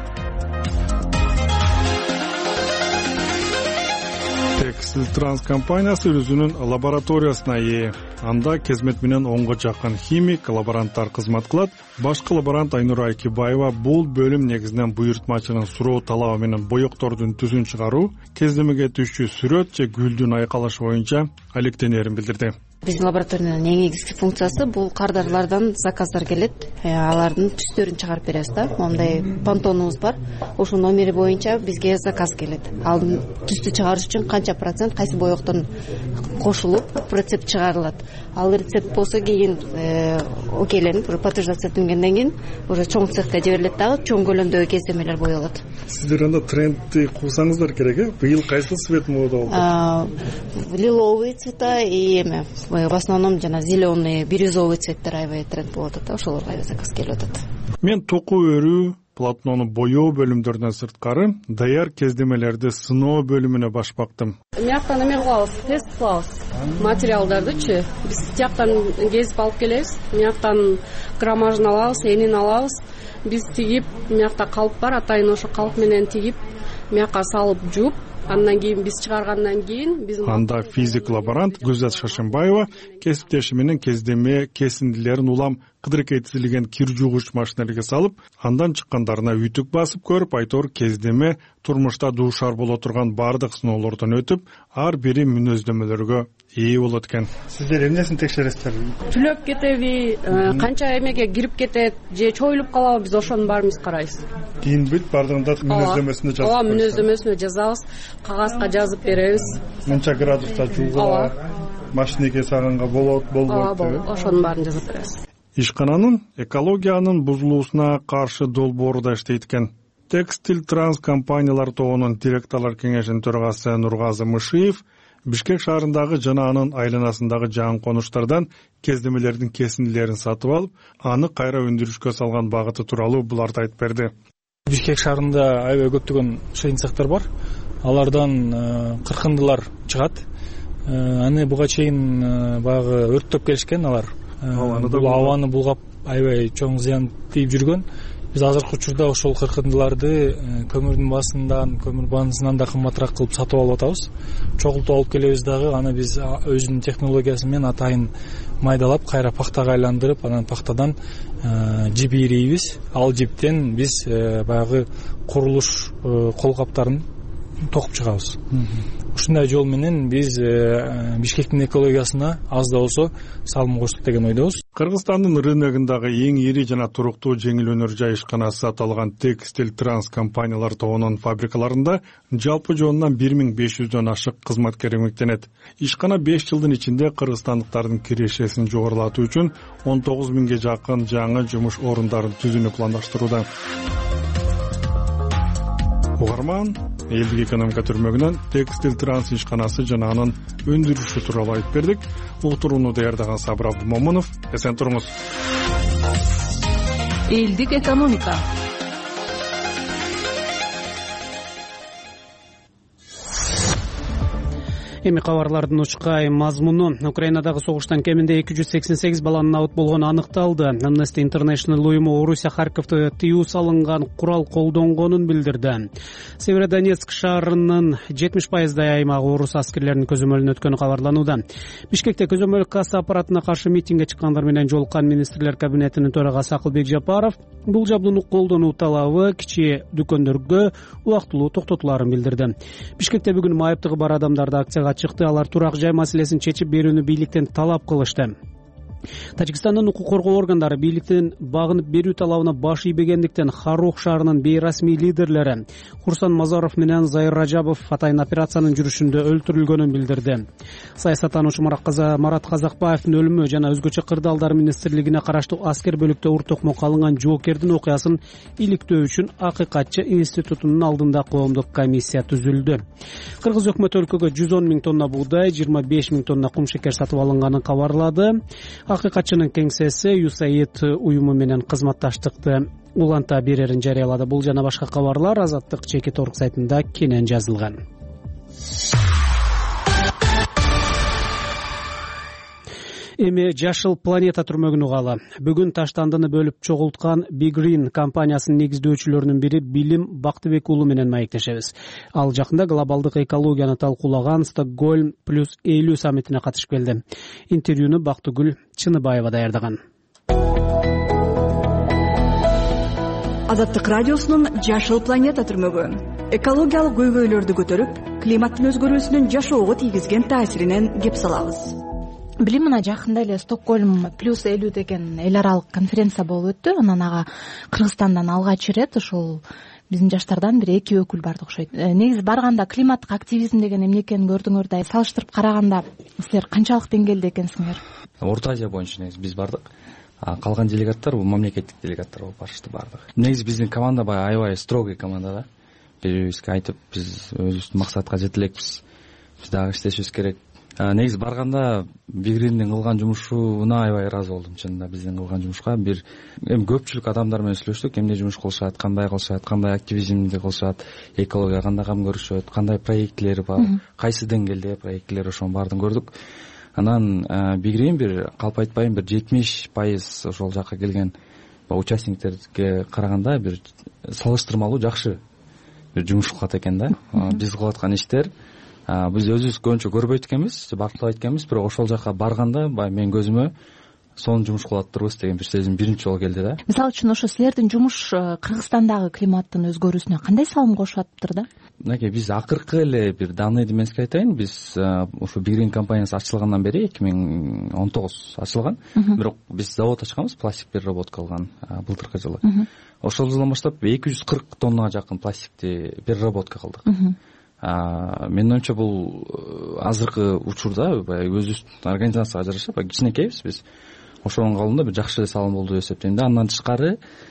B: Текстиль Транс компаниясы өзүнүн лабораториясына ээ. Анда кезмет менен 10га жакын химик, лаборанттар кызмат кылат. Башкы лаборант Айнура Айкибаева бул бөлүм негизинен буйртмачынын суроо талабы менен боектордун түзүн чыгаруу, кездемеге түшчү сүрөт же гүлдүн айкалышы боюнча алектенерин билдирди.
O: Биздин лабораториянын эң негизги функциясы бул кардарлардан заказдар келет, алардын түстөрүн чыгарып беребиз да. Мондай пантонубуз бар. Ошол номери боюнча бизге заказ келет. Ал түстү чыгарыш үчүн канча процент кайсы боектон кошулуп рецепт чыгарылат. Ал рецепт болсо кийин окейленип, подтверждация этилгенден кийин уже чоң цехке жиберилет дагы, чоң көлөмдөгү кездемелер боелот.
B: Сиздер анда трендти куусаңыздар керек, быйыл кайсы цвет мода болду?
O: Лиловый цвета и в основном жана зеленый, бирюзовый цветтер аябай тренд болуп атат, ошолорго заказ келип атат.
B: Мен току өрүү, полотнону боёо бөлүмдөрүнөн сырткары даяр кездемелерди сыноо бөлүмүнө башпактым.
P: Мияктан эме кылабыз, тест кылабыз. Материалдардычы биз тияктан кезип алып келебиз. Мияктан граммажын алабыз, энин алабыз. Биз тигип, миякта калып бар, атайын ошо калып менен тигип, миякка салып жууп, андан кийин биз чыгаргандан кийин биз
B: анда физик лаборант Гүлзат Шашымбаева кесиптеши менен кездеме кесиндилерин улам кыдыркейтилген кир жуугуч машинелерге салып, андан чыккандарына үтүк басып көрүп, айтор кездеме турмушта дуушар боло турган бардык сыноолордон өтүп, ар бири мүнөздөмөлөргө ээ болот экен. Сиздер эмнесин текшересиздер?
P: Түлөп кетеби, канча эмеге кирип кетет же чоюлуп калабы, биз ошонун баарын биз карайбыз.
B: Кийин бүт бардыгында мүнөздөмөсүндө жазып.
P: Ооба, мүнөздөмөсүнө жазабыз, кагазга жазып беребиз.
B: Мынча градуста жуугула, машинеге саганга болот, болбойт.
P: Ооба, ошонун баарын жазып беребиз.
B: Ишкананын экологиянын бузулуусуна каршы долбоору да иштейт экен. Текстиль Транс компаниялар тобунун директорлор кеңешинин төрагасы Нургазы Мышиев Бишкек шаарындагы жана анын айланасындагы жаңы конуштардан кездемелердин кесиндилерин сатып алып, аны кайра өндүрүшкө салган багыты тууралуу буларды айтып берди.
N: Бишкек шаарында аябай көптөгөн шыйын цехтер бар. Алардан кыркындылар чыгат. Аны буга чейин баягы өрттөп келишкен алар. Бул абаны булгап аябай чоң зыян тийип жүргөн. Биз азыркы учурда ошол кыркындыларды көмүрдүн басынан, көмүр базасынан да кымбатыраак кылып сатып алып атабыз. Чогултуп алып келебиз дагы, аны биз өзүнүн технологиясы менен атайын майдалап, кайра пахтага айландырып, анан пахтадан жип ийрейбиз. Ал жиптен биз баягы курулуш колкаптарын токуп чыгабыз. Ушундай жол менен биз Бишкектин экологиясына аз да болсо салым коштук деген ойдобуз.
B: Кыргызстандын рыногундагы эң ири жана туруктуу жеңил өнөр жай ишканасы аталган Текстиль Транс компаниялар тобунун фабрикаларында жалпы жоонунан 1500дөн ашык кызматкер эмгектенет. Ишкана 5 жылдын ичинде кыргызстандыктардын кирешесин жогорулатуу үчүн 19 миңге жакын жаңы жумуш орундарын түзүүнү пландаштырууда. Угарман, элдик экономика түрмөгүнөн Текстиль Транс ишканасы жана анын өндүрүшү тууралуу айтып бердик. Уктурууну даярдаган Сабыр Абдумомунов. Эсен туруңуз.
Q: Элдик экономика.
A: Эми кабарлардын учкай мазмуну: Украинадагы согуштан кеминде 288 баланын абыт болгону аныкталды. Amnesty International уюму Орусия Харьковду тыюу салынган курал колдонгонун билдирди. Северодонецк шаарынын 70%дай аймагы орус аскерлеринин көзөмөлүнө өткөнү кабарланууда. Бишкекте көзөмөл касса аппаратына каршы митингге чыккандар менен жолуккан министрлер кабинетинин төрагасы Акылбек Жапаров бул жабдууну колдонуу талабы кичи дүкөндөргө убактылуу токтотуларын билдирди. Бишкекте бүгүн майыптыгы бар адамдарды акцияга чыкты. Алар турак жай маселесин чечип берүүнү бийликтен талап кылышты. Тажикстандын укук коргоо органдары бийликтин багынып берүү талабына баш ийбегендиктен Харух шаарынын бейрасмий лидерлери Курсан Мазаров менен Зайыр Ражабов атайын операциянын жүрүшүндө өлтүрүлгөнүн билдирди. Саясаттануучу Марат Казакбаевдин өлүмү жана өзгөчө кырдаалдар министрлигине караштуу аскер бөлүктө ур токмокко алынган жоокердин окуясын иликтөө үчүн Акыйкатчы институтунун алдында коомдук комиссия түзүлдү. Кыргыз өкмөтү өлкөгө 110 миң тонна буудай, 25 миң тонна кум шекер сатып алынганын кабарлады. Акыйкатчынын кеңсеси USAID уюму менен кызматташтыкты уланта берерин жарыялады. Бул жана башка кабарлар Азаттык жеке торк сайтында кенен жазылган. Эми Жашыл планета түрмөгүн угалы. Бүгүн Таштандыны бөлүп чогулткан Big Green компаниясынын негиздөөчүлөрүнүн бири Билим Бактыбек уулу менен маектешебиз. Ал жакында глобалдык экологияны талкуулаган Стокгольм +50 саммитине катышып келди. Интервьюну Бактыгүл Чыныбаева даярдаган.
Q: Азаттык радиосунун Жашыл планета түрмөгү экологиялык көйгөйлөрдү көтөрүп, климаттын өзгөрүүсүнүн жашоого тийгизген таасиринен кеп салабыз.
M: Билим мына жакында эле Стокгольм +50 деген эл аралык конференция болуп өттү. Анан ага Кыргызстандан алгач ирет ошол биздин жаштардан бир 2 өкүл барды окшойт. Негизи барганда климаттык активизм деген эмне экенин көрдүңөр да, салыштырып караганда силер канчалык деңгээлде экенсиңер?
G: Орто Азия боюнча негизи биз бардык. Калган делегаттар бул мамлекеттик делегаттар болуп барышты бардык. Негизи биздин команда баягы аябай строгий команда да. Бири-бирибизге айтып, биз өзүбүздүн максатка жете элекпиз. Биз дагы иштешибиз керек. Негизи барганда Бигриндин кылган жумушуна аябай ыраазы болдум. Чынында биздин кылган жумушка бир эми көпчүлүк адамдар менен сүйлөштүк. Эмне жумуш кылышат, кандай кылышат, кандай активизмди кылышат, экологияга кандай кам көрүшөт, кандай проектлери бар, кайсы деңгээлде проектлер, ошонун баарын көрдүк. Анан Бигрин бир калп айтпайм бир 70% ошол жакка келген участниктерге караганда бир салыштырмалуу жакшы бир жумуш кылат экен да. Биз кылып аткан иштер биз өзүбүз көбүнчө көрбөйт экенбиз, бактылабайт экенбиз, бирок ошол жака барганда баягы менин көзүмө сонун жумуш кылып атырбыз деген бир сезим биринчи жолу келди да.
M: Мисалы үчүн ошо силердин жумуш Кыргызстандагы климаттын өзгөрүүсүнө кандай салым кошуп атыптыр да?
G: Мынакей биз акыркы эле бир данныйды мен сизге айтайын. Биз ошо Бигрин компаниясы ачылгандан бери 2019 ачылган. Бирок биз завод ачканбыз, пластик переработка кылган былтыркы жылы. Ошол жылдан баштап 240 тоннага жакын пластикти переработка кылдык. Менин оюмча бул азыркы учурда өзүбүздүн организацияга жараша кичинекейбиз биз. Ошонун калыбында бир жакшы салым болду деп эсептейм да. Андан тышкары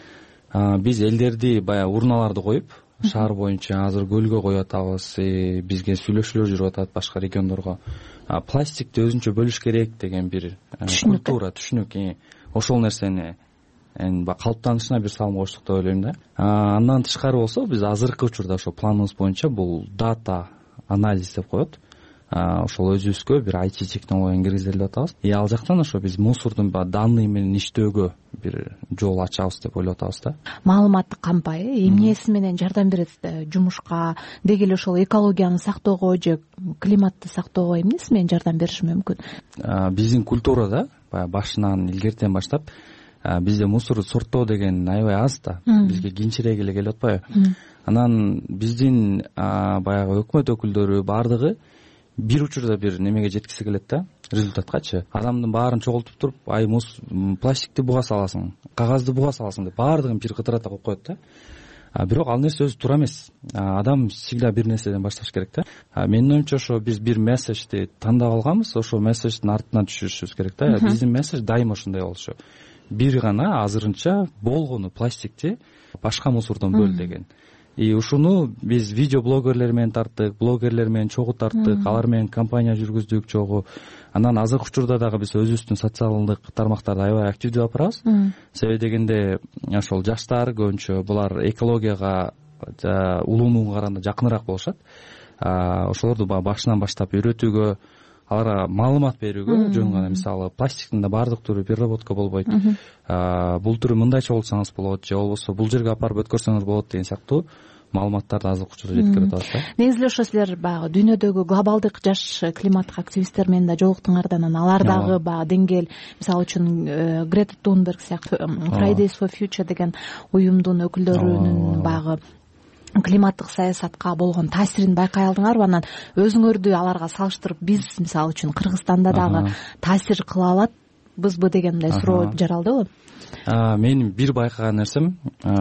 G: биз элдерди баягы урналарды коюп шаар боюнча азыр көлгө коюп атабыз, бизге сүйлөшүүлөр жүрүп атат башка региондорго. Пластикти өзүнчө бөлүш керек деген бир культура, түшүнүк. Ошол нерсени калыптанышына бир салым коштук деп ойлойм да. Андан тышкары болсо биз азыркы учурда ошо планыбыз боюнча бул дата анализ деп коет. Ошол өзүбүзгө бир IT технологияны киргизели деп атабыз. Ал жактан ошо биз мусордун данный менен иштөөгө бир жол ачабыз деп ойлоп атабыз да.
M: Маалыматтык кампай эмнеси менен жардам берет жумушка, деги эле ошол экологияны сактоого же климатты сактоого эмнеси менен жардам бериши мүмкүн?
G: Биздин культурада баягы башынан илгертен баштап бизде мусорду сорттоо деген аябай аз да. Бизге кийинчерээк эле келип атпайбы? Анан биздин баягы өкмөт өкүлдөрү баардыгы бир учурда бир немеге жеткиси келет да, результаткачы. Адамдын баарын чогултуп туруп, пластикти буга саласың, кагазды буга саласың деп баардыгын бир кытырата коюп коет да. Бирок ал нерсе өзү туура эмес. Адам всегда бир нерседен башташ керек да. Менин оюмча ошо биз бир месседжди тандап алганбыз, ошол месседждин артынан түшүрүшүбүз керек да. Биздин месседж дайыма ушундай болушу. Бир гана азырынча болгону пластикти башка мусордон бөл деген. Ушуну биз видео блогерлер менен тарттык, блогерлер менен чогуу тарттык, алар менен кампания жүргүздүк чогуу. Анан азыркы учурда дагы биз өзүбүздүн социалдык тармактарды аябай активдүү алып барабыз. Себеби дегенде ошол жаштар көбүнчө булар экологияга улууну караганда жакыныраак болушат. Ошолорду башынан баштап үйрөтүүгө, аларга маалымат берүүгө жөн гана. Мисалы пластиктин да баардык түрү переработка болбойт. Бул түрү мындайча болсоңуз болот, же болбосо бул жерге апарып өткөрсөңүз болот деген сыяктуу маалыматтарды азыркы учурда жеткирип атабыз да.
M: Негизи эле ошо силер баягы дүйнөдөгү глобалдык жаш климаттык активисттер менен да жолуктуңар да, анан алар дагы баягы деңгээл, мисалы үчүн Грета Тунберг сыяктуу Fridays for Future деген уюмдун өкүлдөрүнүн баягы климаттык саясатка болгон таасирин байкай алдыңарбы? Анан өзүңөрдү аларга салыштырып, биз мисалы үчүн Кыргызстанда дагы таасир кыла алатбызбы деген мындай суроо жаралдыбы?
G: Менин бир байкаган нерсем,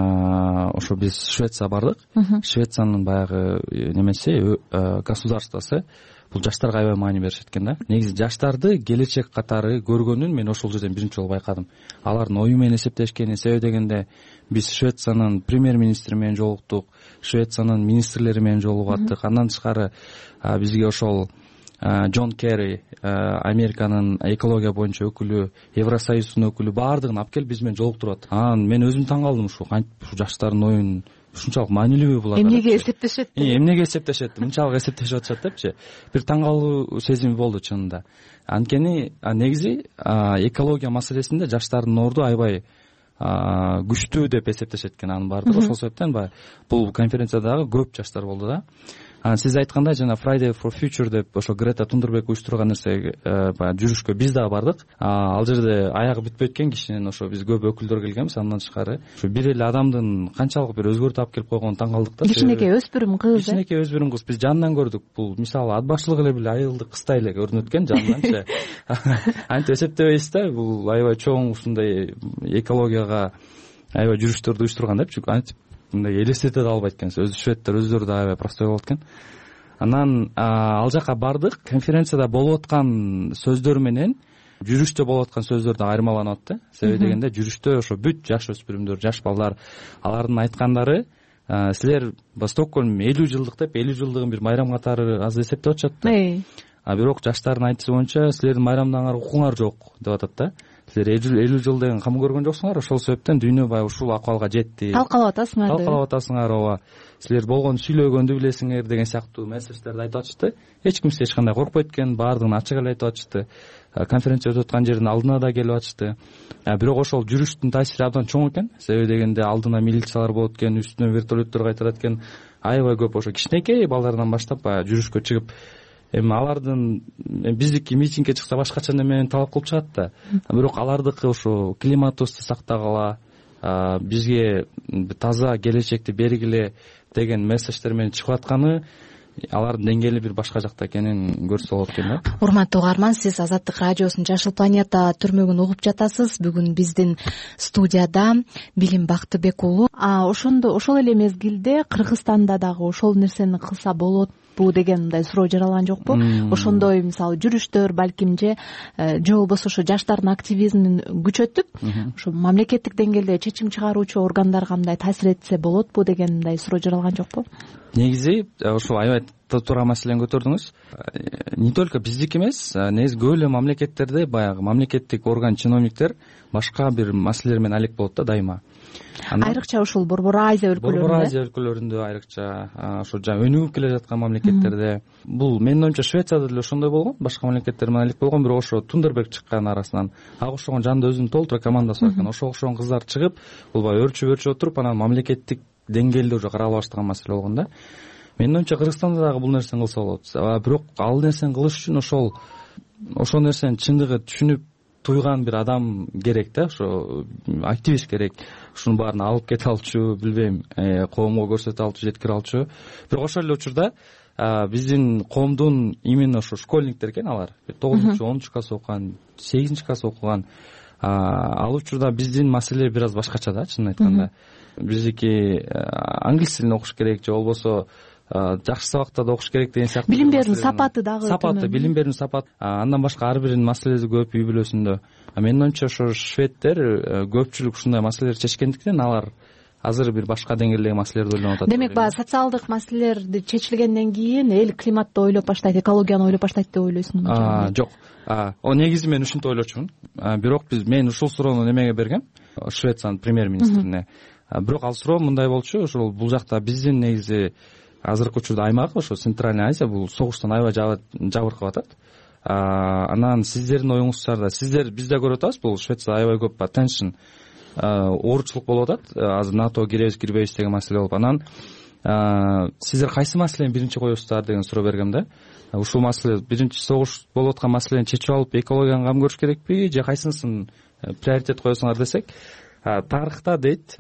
G: ошо биз Швеция бардык. Швециянын баягы немеси, государствосы бул жаштарга аябай маани беришет экен да. Негизи жаштарды келечек катары көргөнүн мен ошол жерден биринчи жолу байкадым. Алардын ою менен эсептешкени, себеби дегенде биз Швециянын премьер-министри менен жолуктук, Швециянын министрлери менен жолугуп аттык. Андан тышкары бизге ошол Джон Керри, Американын экология боюнча өкүлү, Евросоюздун өкүлү баардыгын алып келип биз менен жолуктуруп атты. Мен өзүм таң калдым, ушу кантип жаштардын оюн ушунчалык маанилүүбү булар?
M: Эмнеге эсептешет?
G: Эмнеге эсептешет? Мынчалык эсептешип атышат депчи. Бир таң калуу сезими болду чынында. Анткени негизи экология маселесинде жаштардын орду аябай күчтүү деп эсептешет экен анын баардыгы. Ошол себептен бул конференциядагы көп жаштар болду да. Сиз айткандай жана Friday for Future деп ошо Грета Тунберг уюштурган нерсе жүрүшкө биз дагы бардык. Ал жерде аягы бүтпөйт экен кишинин, ошо биз көп өкүлдөр келгенбиз. Андан тышкары ушу бир эле адамдын канчалык бир өзгөртүп алып келип койгонун таң калдык да.
M: Кичинекей өспүрүм кыз.
G: Кичинекей өспүрүм кыз. Биз жанынан көрдүк. Бул мисалы ат башлык эле биле айылды кыздай эле көрүнөт экен жанынан. Антип эсептебейсиз да, бул аябай чоң ушундай экологияга аябай жүрүштөрдү уюштурган депчи. Антип мындай элестете да албайт экенсиз. Өзү шведтер өздөрү да аябай простой болот экен. Анан ал жака бардык. Конференцияда болуп аткан сөздөр менен жүрүштө болуп аткан сөздөр да айырмаланып атты. Себеби дегенде жүрүштө ошо бүт жаш өспүрүмдөр, жаш балдар, алардын айткандары силер Стокгольм 50 жылдык деп 50 жылдыгын бир майрам катары аз эсептеп атышат да. Бирок жаштардын айтышы боюнча силердин майрамдагыңар укуңар жок деп атат да. Силер 50 жыл деген кам көргөн жоксуңар, ошол себептен дүйнө баягы ушул акыбалга жетти.
M: Талкалап
G: атасыңар, ооба. Силер болгону сүйлөгөндү билесиңер деген сыяктуу месседждерди айтып атышты. Эч ким эч кандай коркпойт экен, баардыгын ачык эле айтып атышты. Конференция өтүп аткан жердин алдына да келип атышты. Бирок ошол жүрүштүн таасири абдан чоң экен. Себеби дегенде алдына милициялар болот экен, үстүнө вертолеттор кайтарат экен. Аябай көп ошо кичинекей балдардан баштап жүрүшкө чыгып, эми алардын биздики митингге чыкса башкача неме талап кылып чыгат да. Бирок алардыкы ошо климатыбызды сактагыла, бизге таза келечекти бергиле деген месседждер менен чыгып атканы алардын деңгээли бир башка жакта экенин көрсө болот экен да.
M: Урматтуу угарман, сиз Азаттык радиосунун Жашыл планета түрмөгүн угуп жатасыз. Бүгүн биздин студияда Билим Бактыбек уулу. Ошол эле мезгилде Кыргызстанда дагы ошол нерсени кылса болот деген мындай суроо жаралган жокпу? Ошондой мисалы жүрүштөр балким же болбосо ошо жаштардын активизмин күчөтүп ошо мамлекеттик деңгээлде чечим чыгаруучу органдарга мындай таасир этсе болотпу деген мындай суроо жаралган жокпу?
G: Негизи ошол аябай туура маселени көтөрдүңүз. Не только биздики эмес, негизи көп эле мамлекеттерде баягы мамлекеттик орган чиновниктер башка бир маселелер менен алек болот да дайыма.
M: Айрыкча ушул Борбор Азия
G: өлкөлөрүндө айрыкча ошо жаңы өнүгүп келе жаткан мамлекеттерде. Бул менин оюмча Швецияда деле ошондой болгон, башка мамлекеттер менен алек болгон, бирок ошо Тундерберг чыккан арасынан ага окшогон жанында өзүнүн толтура командасы бар экен. Ошого окшогон кыздар чыгып, бул баягы өрчүп отуруп, анан мамлекеттик деңгээлде уже карала баштаган маселе болгон да. Менин оюмча Кыргызстанда дагы бул нерсени кылса болот. Бирок ал нерсени кылыш үчүн ошол нерсени чындыгы түшүнүп туйган бир адам керек да, ошо активист керек. Ушунун баарын алып кете алчу, билбейм, коомго көрсөтө алчу, жеткире алчу. Бирок ошол эле учурда биздин коомдун именно ошо школьниктер экен алар. 9-чу, 10-чу класс окуган, 8-чи класс окуган. Ал учурда биздин маселе бир аз башкача да, чынын айтканда. Биздики англис тилин окуш керек же болбосо жакшы сабактарда окуш керек деген сыяктуу.
M: Билим берүүнүн сапаты дагы
G: билим берүүнүн сапаты. Андан башка ар биринин маселеси көп үй бүлөсүндө. Менин оюмча ошо шведтер көпчүлүк ушундай маселелерди чечкендиктен алар азыр бир башка деңгээлдеги маселелерди ойлонуп атат.
M: Демек баягы социалдык маселелер чечилгенден кийин эл климатты ойлоп баштайт, экологияны ойлоп баштайт деп ойлойсуңбу?
G: Жок. Негизи мен ушинтип ойлочумун. Бирок мен ушул суроону немеге бергем? Швециянын премьер-министрине. Бирок ал суроо мындай болчу, ошол бул жакта биздин негизи азыркы учурда аймак ошо Центральный Азия бул согуштан аябай жабыркап атат. Анан сиздердин оюңузчарда, сиздер бизде көрүп атабыз, бул Швецияда аябай көп attention, ооручулук болуп атат. Азыр НАТО киребиз, кирбейбиз деген маселе болуп. Анан сиздер кайсы маселени биринчи коесуздар деген суроо бергем да. Ушул маселе биринчи согуш болуп аткан маселени чечип алып экологияны кам көрүш керекпи же кайсынысын приоритет коесуңар десек, тарыхта дейт,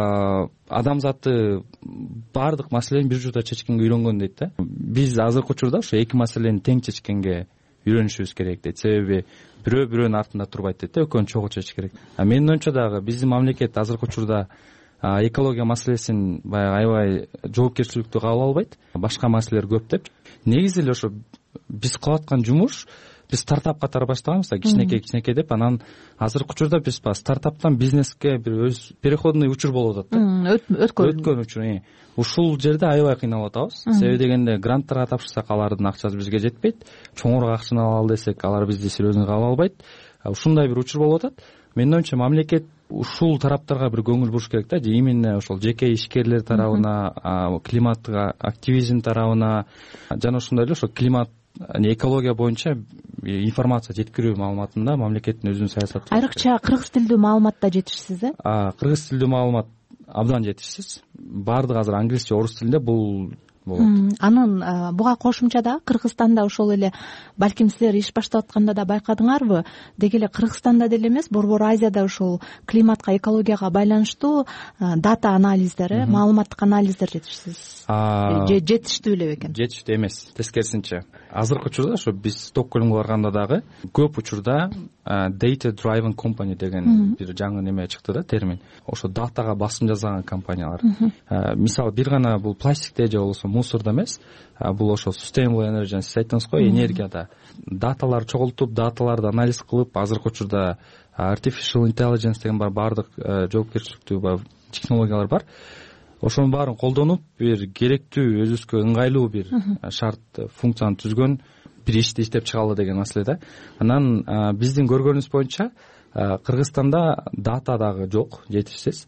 G: адамзаты баардык маселени бир журда чечкенге үйрөнгөн дейт да. Биз азыркы учурда ошо эки маселени тең чечкенге үйрөнүшүбүз керек дейт. Себеби бирөө бирөөнүн артында турбайт дейт да, экөөнү чогуу чечиш керек. Менин оюмча дагы биздин мамлекет азыркы учурда экология маселесин баягы аябай жоопкерчиликтүү кабыл албайт. Башка маселелер көп деп. Негизи эле ошо биз кылып аткан жумуш, биз стартап катары баштаганбыз, кичинекей деп, анан азыркы учурда биз стартаптан бизнеске бир өз переходный учур болуп атат да. Өткөн учур. Ушул жерде аябай кыйналып атабыз. Себеби дегенде гранттарга тапшырсак алардын акчасы бизге жетпейт. Чоңураак акчаны алалы десек алар бизди серьезно кабыл албайт. Ушундай бир учур болуп атат. Менин оюмча мамлекет ушул тараптарга бир көңүл буруш керек да. Именно ошол жеке ишкерлер тарабына, климаттык активизм тарабына жана ошондой эле ошо климат экология боюнча информация жеткирүү маалыматында мамлекеттин өзүнүн саясаты.
M: Айрыкча кыргыз тилдүү маалыматта жетишсиз да?
G: Кыргыз тилдүү маалымат абдан жетишсиз. Баардыгы азыр англис же орус тилинде бул болот.
M: Анын буга кошумча да Кыргызстанда ошол эле балким силер иш баштап атканда да байкадыңарбы? Деги эле Кыргызстанда деле эмес, Борбор Азияда ошол климатка, экологияга байланыштуу дата анализдери, маалыматтык анализдер жетишсиз. Жетиштүү эле бекен?
G: Жетиштүү эмес, тескерисинче. Азыркы учурда ошо биз Стокгольмго барганда дагы көп учурда data driven company деген бир жаңы неме чыкты да, термин. Ошо датага басым жасаган компаниялар. Мисалы бир гана бул пластикте же болбосо мусордо эмес, бул ошо sustainable energy, сиз айттыңыз го, энергияда даталар чогултуп, даталарды анализ кылып, азыркы учурда artificial intelligence деген баардык жоопкерчиликтүү технологиялар бар. Ошонун баарын колдонуп, бир керектүү, өзүбүзгө ыңгайлуу бир шарт, функцияны түзгөн бир ишти иштеп чыгалы деген маселе да. Анан биздин көргөнүбүз боюнча Кыргызстанда дата дагы жок, жетишсиз.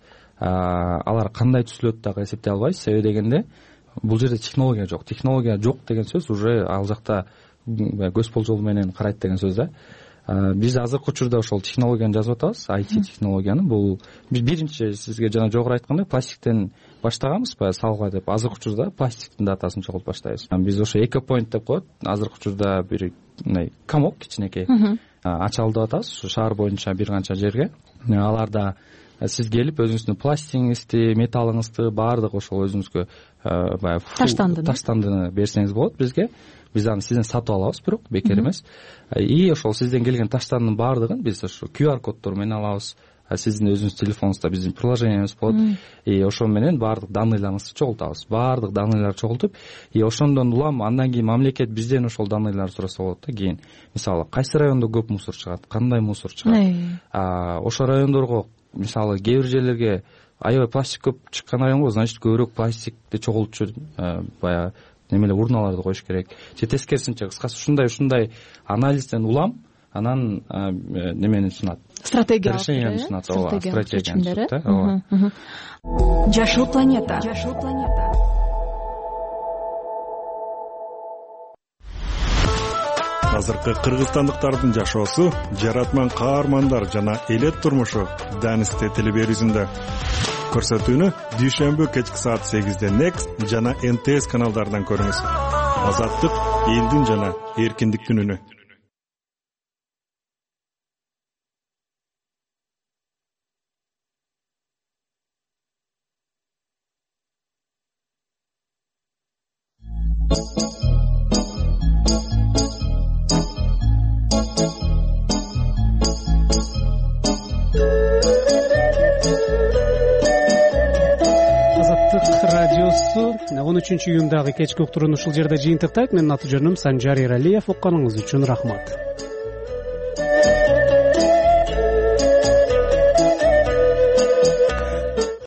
G: Алар кандай түзүлөт дагы эсептей албайбыз. Себеби дегенде бул жерде технология жок. Технология жок деген сөз уже ал жакта көз болжол менен карайт деген сөз да. Биз азыркы учурда ошол технологияны жазып атабыз, IT технологияны. Бул биз биринчи сизге жана жогору айткандай пластиктен баштаганбыз, салга деп. Азыркы учурда пластиктин датасын чогултуп баштайбыз. Биз ошо экопоинт деп коет. Азыркы учурда бир комок кичинекей ачалы деп атабыз. Ушу шаар боюнча бир канча жерге. Аларда сиз келип өзүңүздүн пластигиңизди, металлыңызды баардык ошол өзүңүзгө таштандыны берсеңиз болот бизге. Биз аны сизден сатып алабыз, бирок бекер эмес. И ошол сизден келген таштандын баардыгын биз ошо QR коддор менен алабыз. сиздин өзүңүздүн телефонуңузда биздин приложениябыз болот. Ошо менен баардык данныйларыңызды чогултабыз. Баардык данныйларды чогултуп, ошондон улам андан кийин мамлекет бизден ошол данныйларды сураса болот да. Кийин мисалы кайсы райондо көп мусор чыгат, кандай мусор чыгат. Ошо райондорго мисалы кээ бир жерлерге аябай пластик көп чыккан районго, значит көбүрөөк пластикти чогултчу баягы немелер урналарды коюш керек. Же тескерисинче, кыскасы ушундай анализден улам анан немени сунат.
M: Стратегия
G: сунат. Стратегия.
Q: Жашыл планета.
B: Азыркы кыргызстандыктардын жашоосу, жаратман каармандар жана элет турмушу Данисте телеберүүсүндө. Көрсөтүүнү дүйшөмбү кечки саат 8-де Next жана НТС каналдарынан көрүңүз. Азаттык элдин жана эркиндиктин үнү.
A: Радиосу 13-июндагы кечки уктурууну ушул жерде жыйынтыктайт. Менин аты жөнүм Санжар Эралиев. Укканыңыз үчүн рахмат.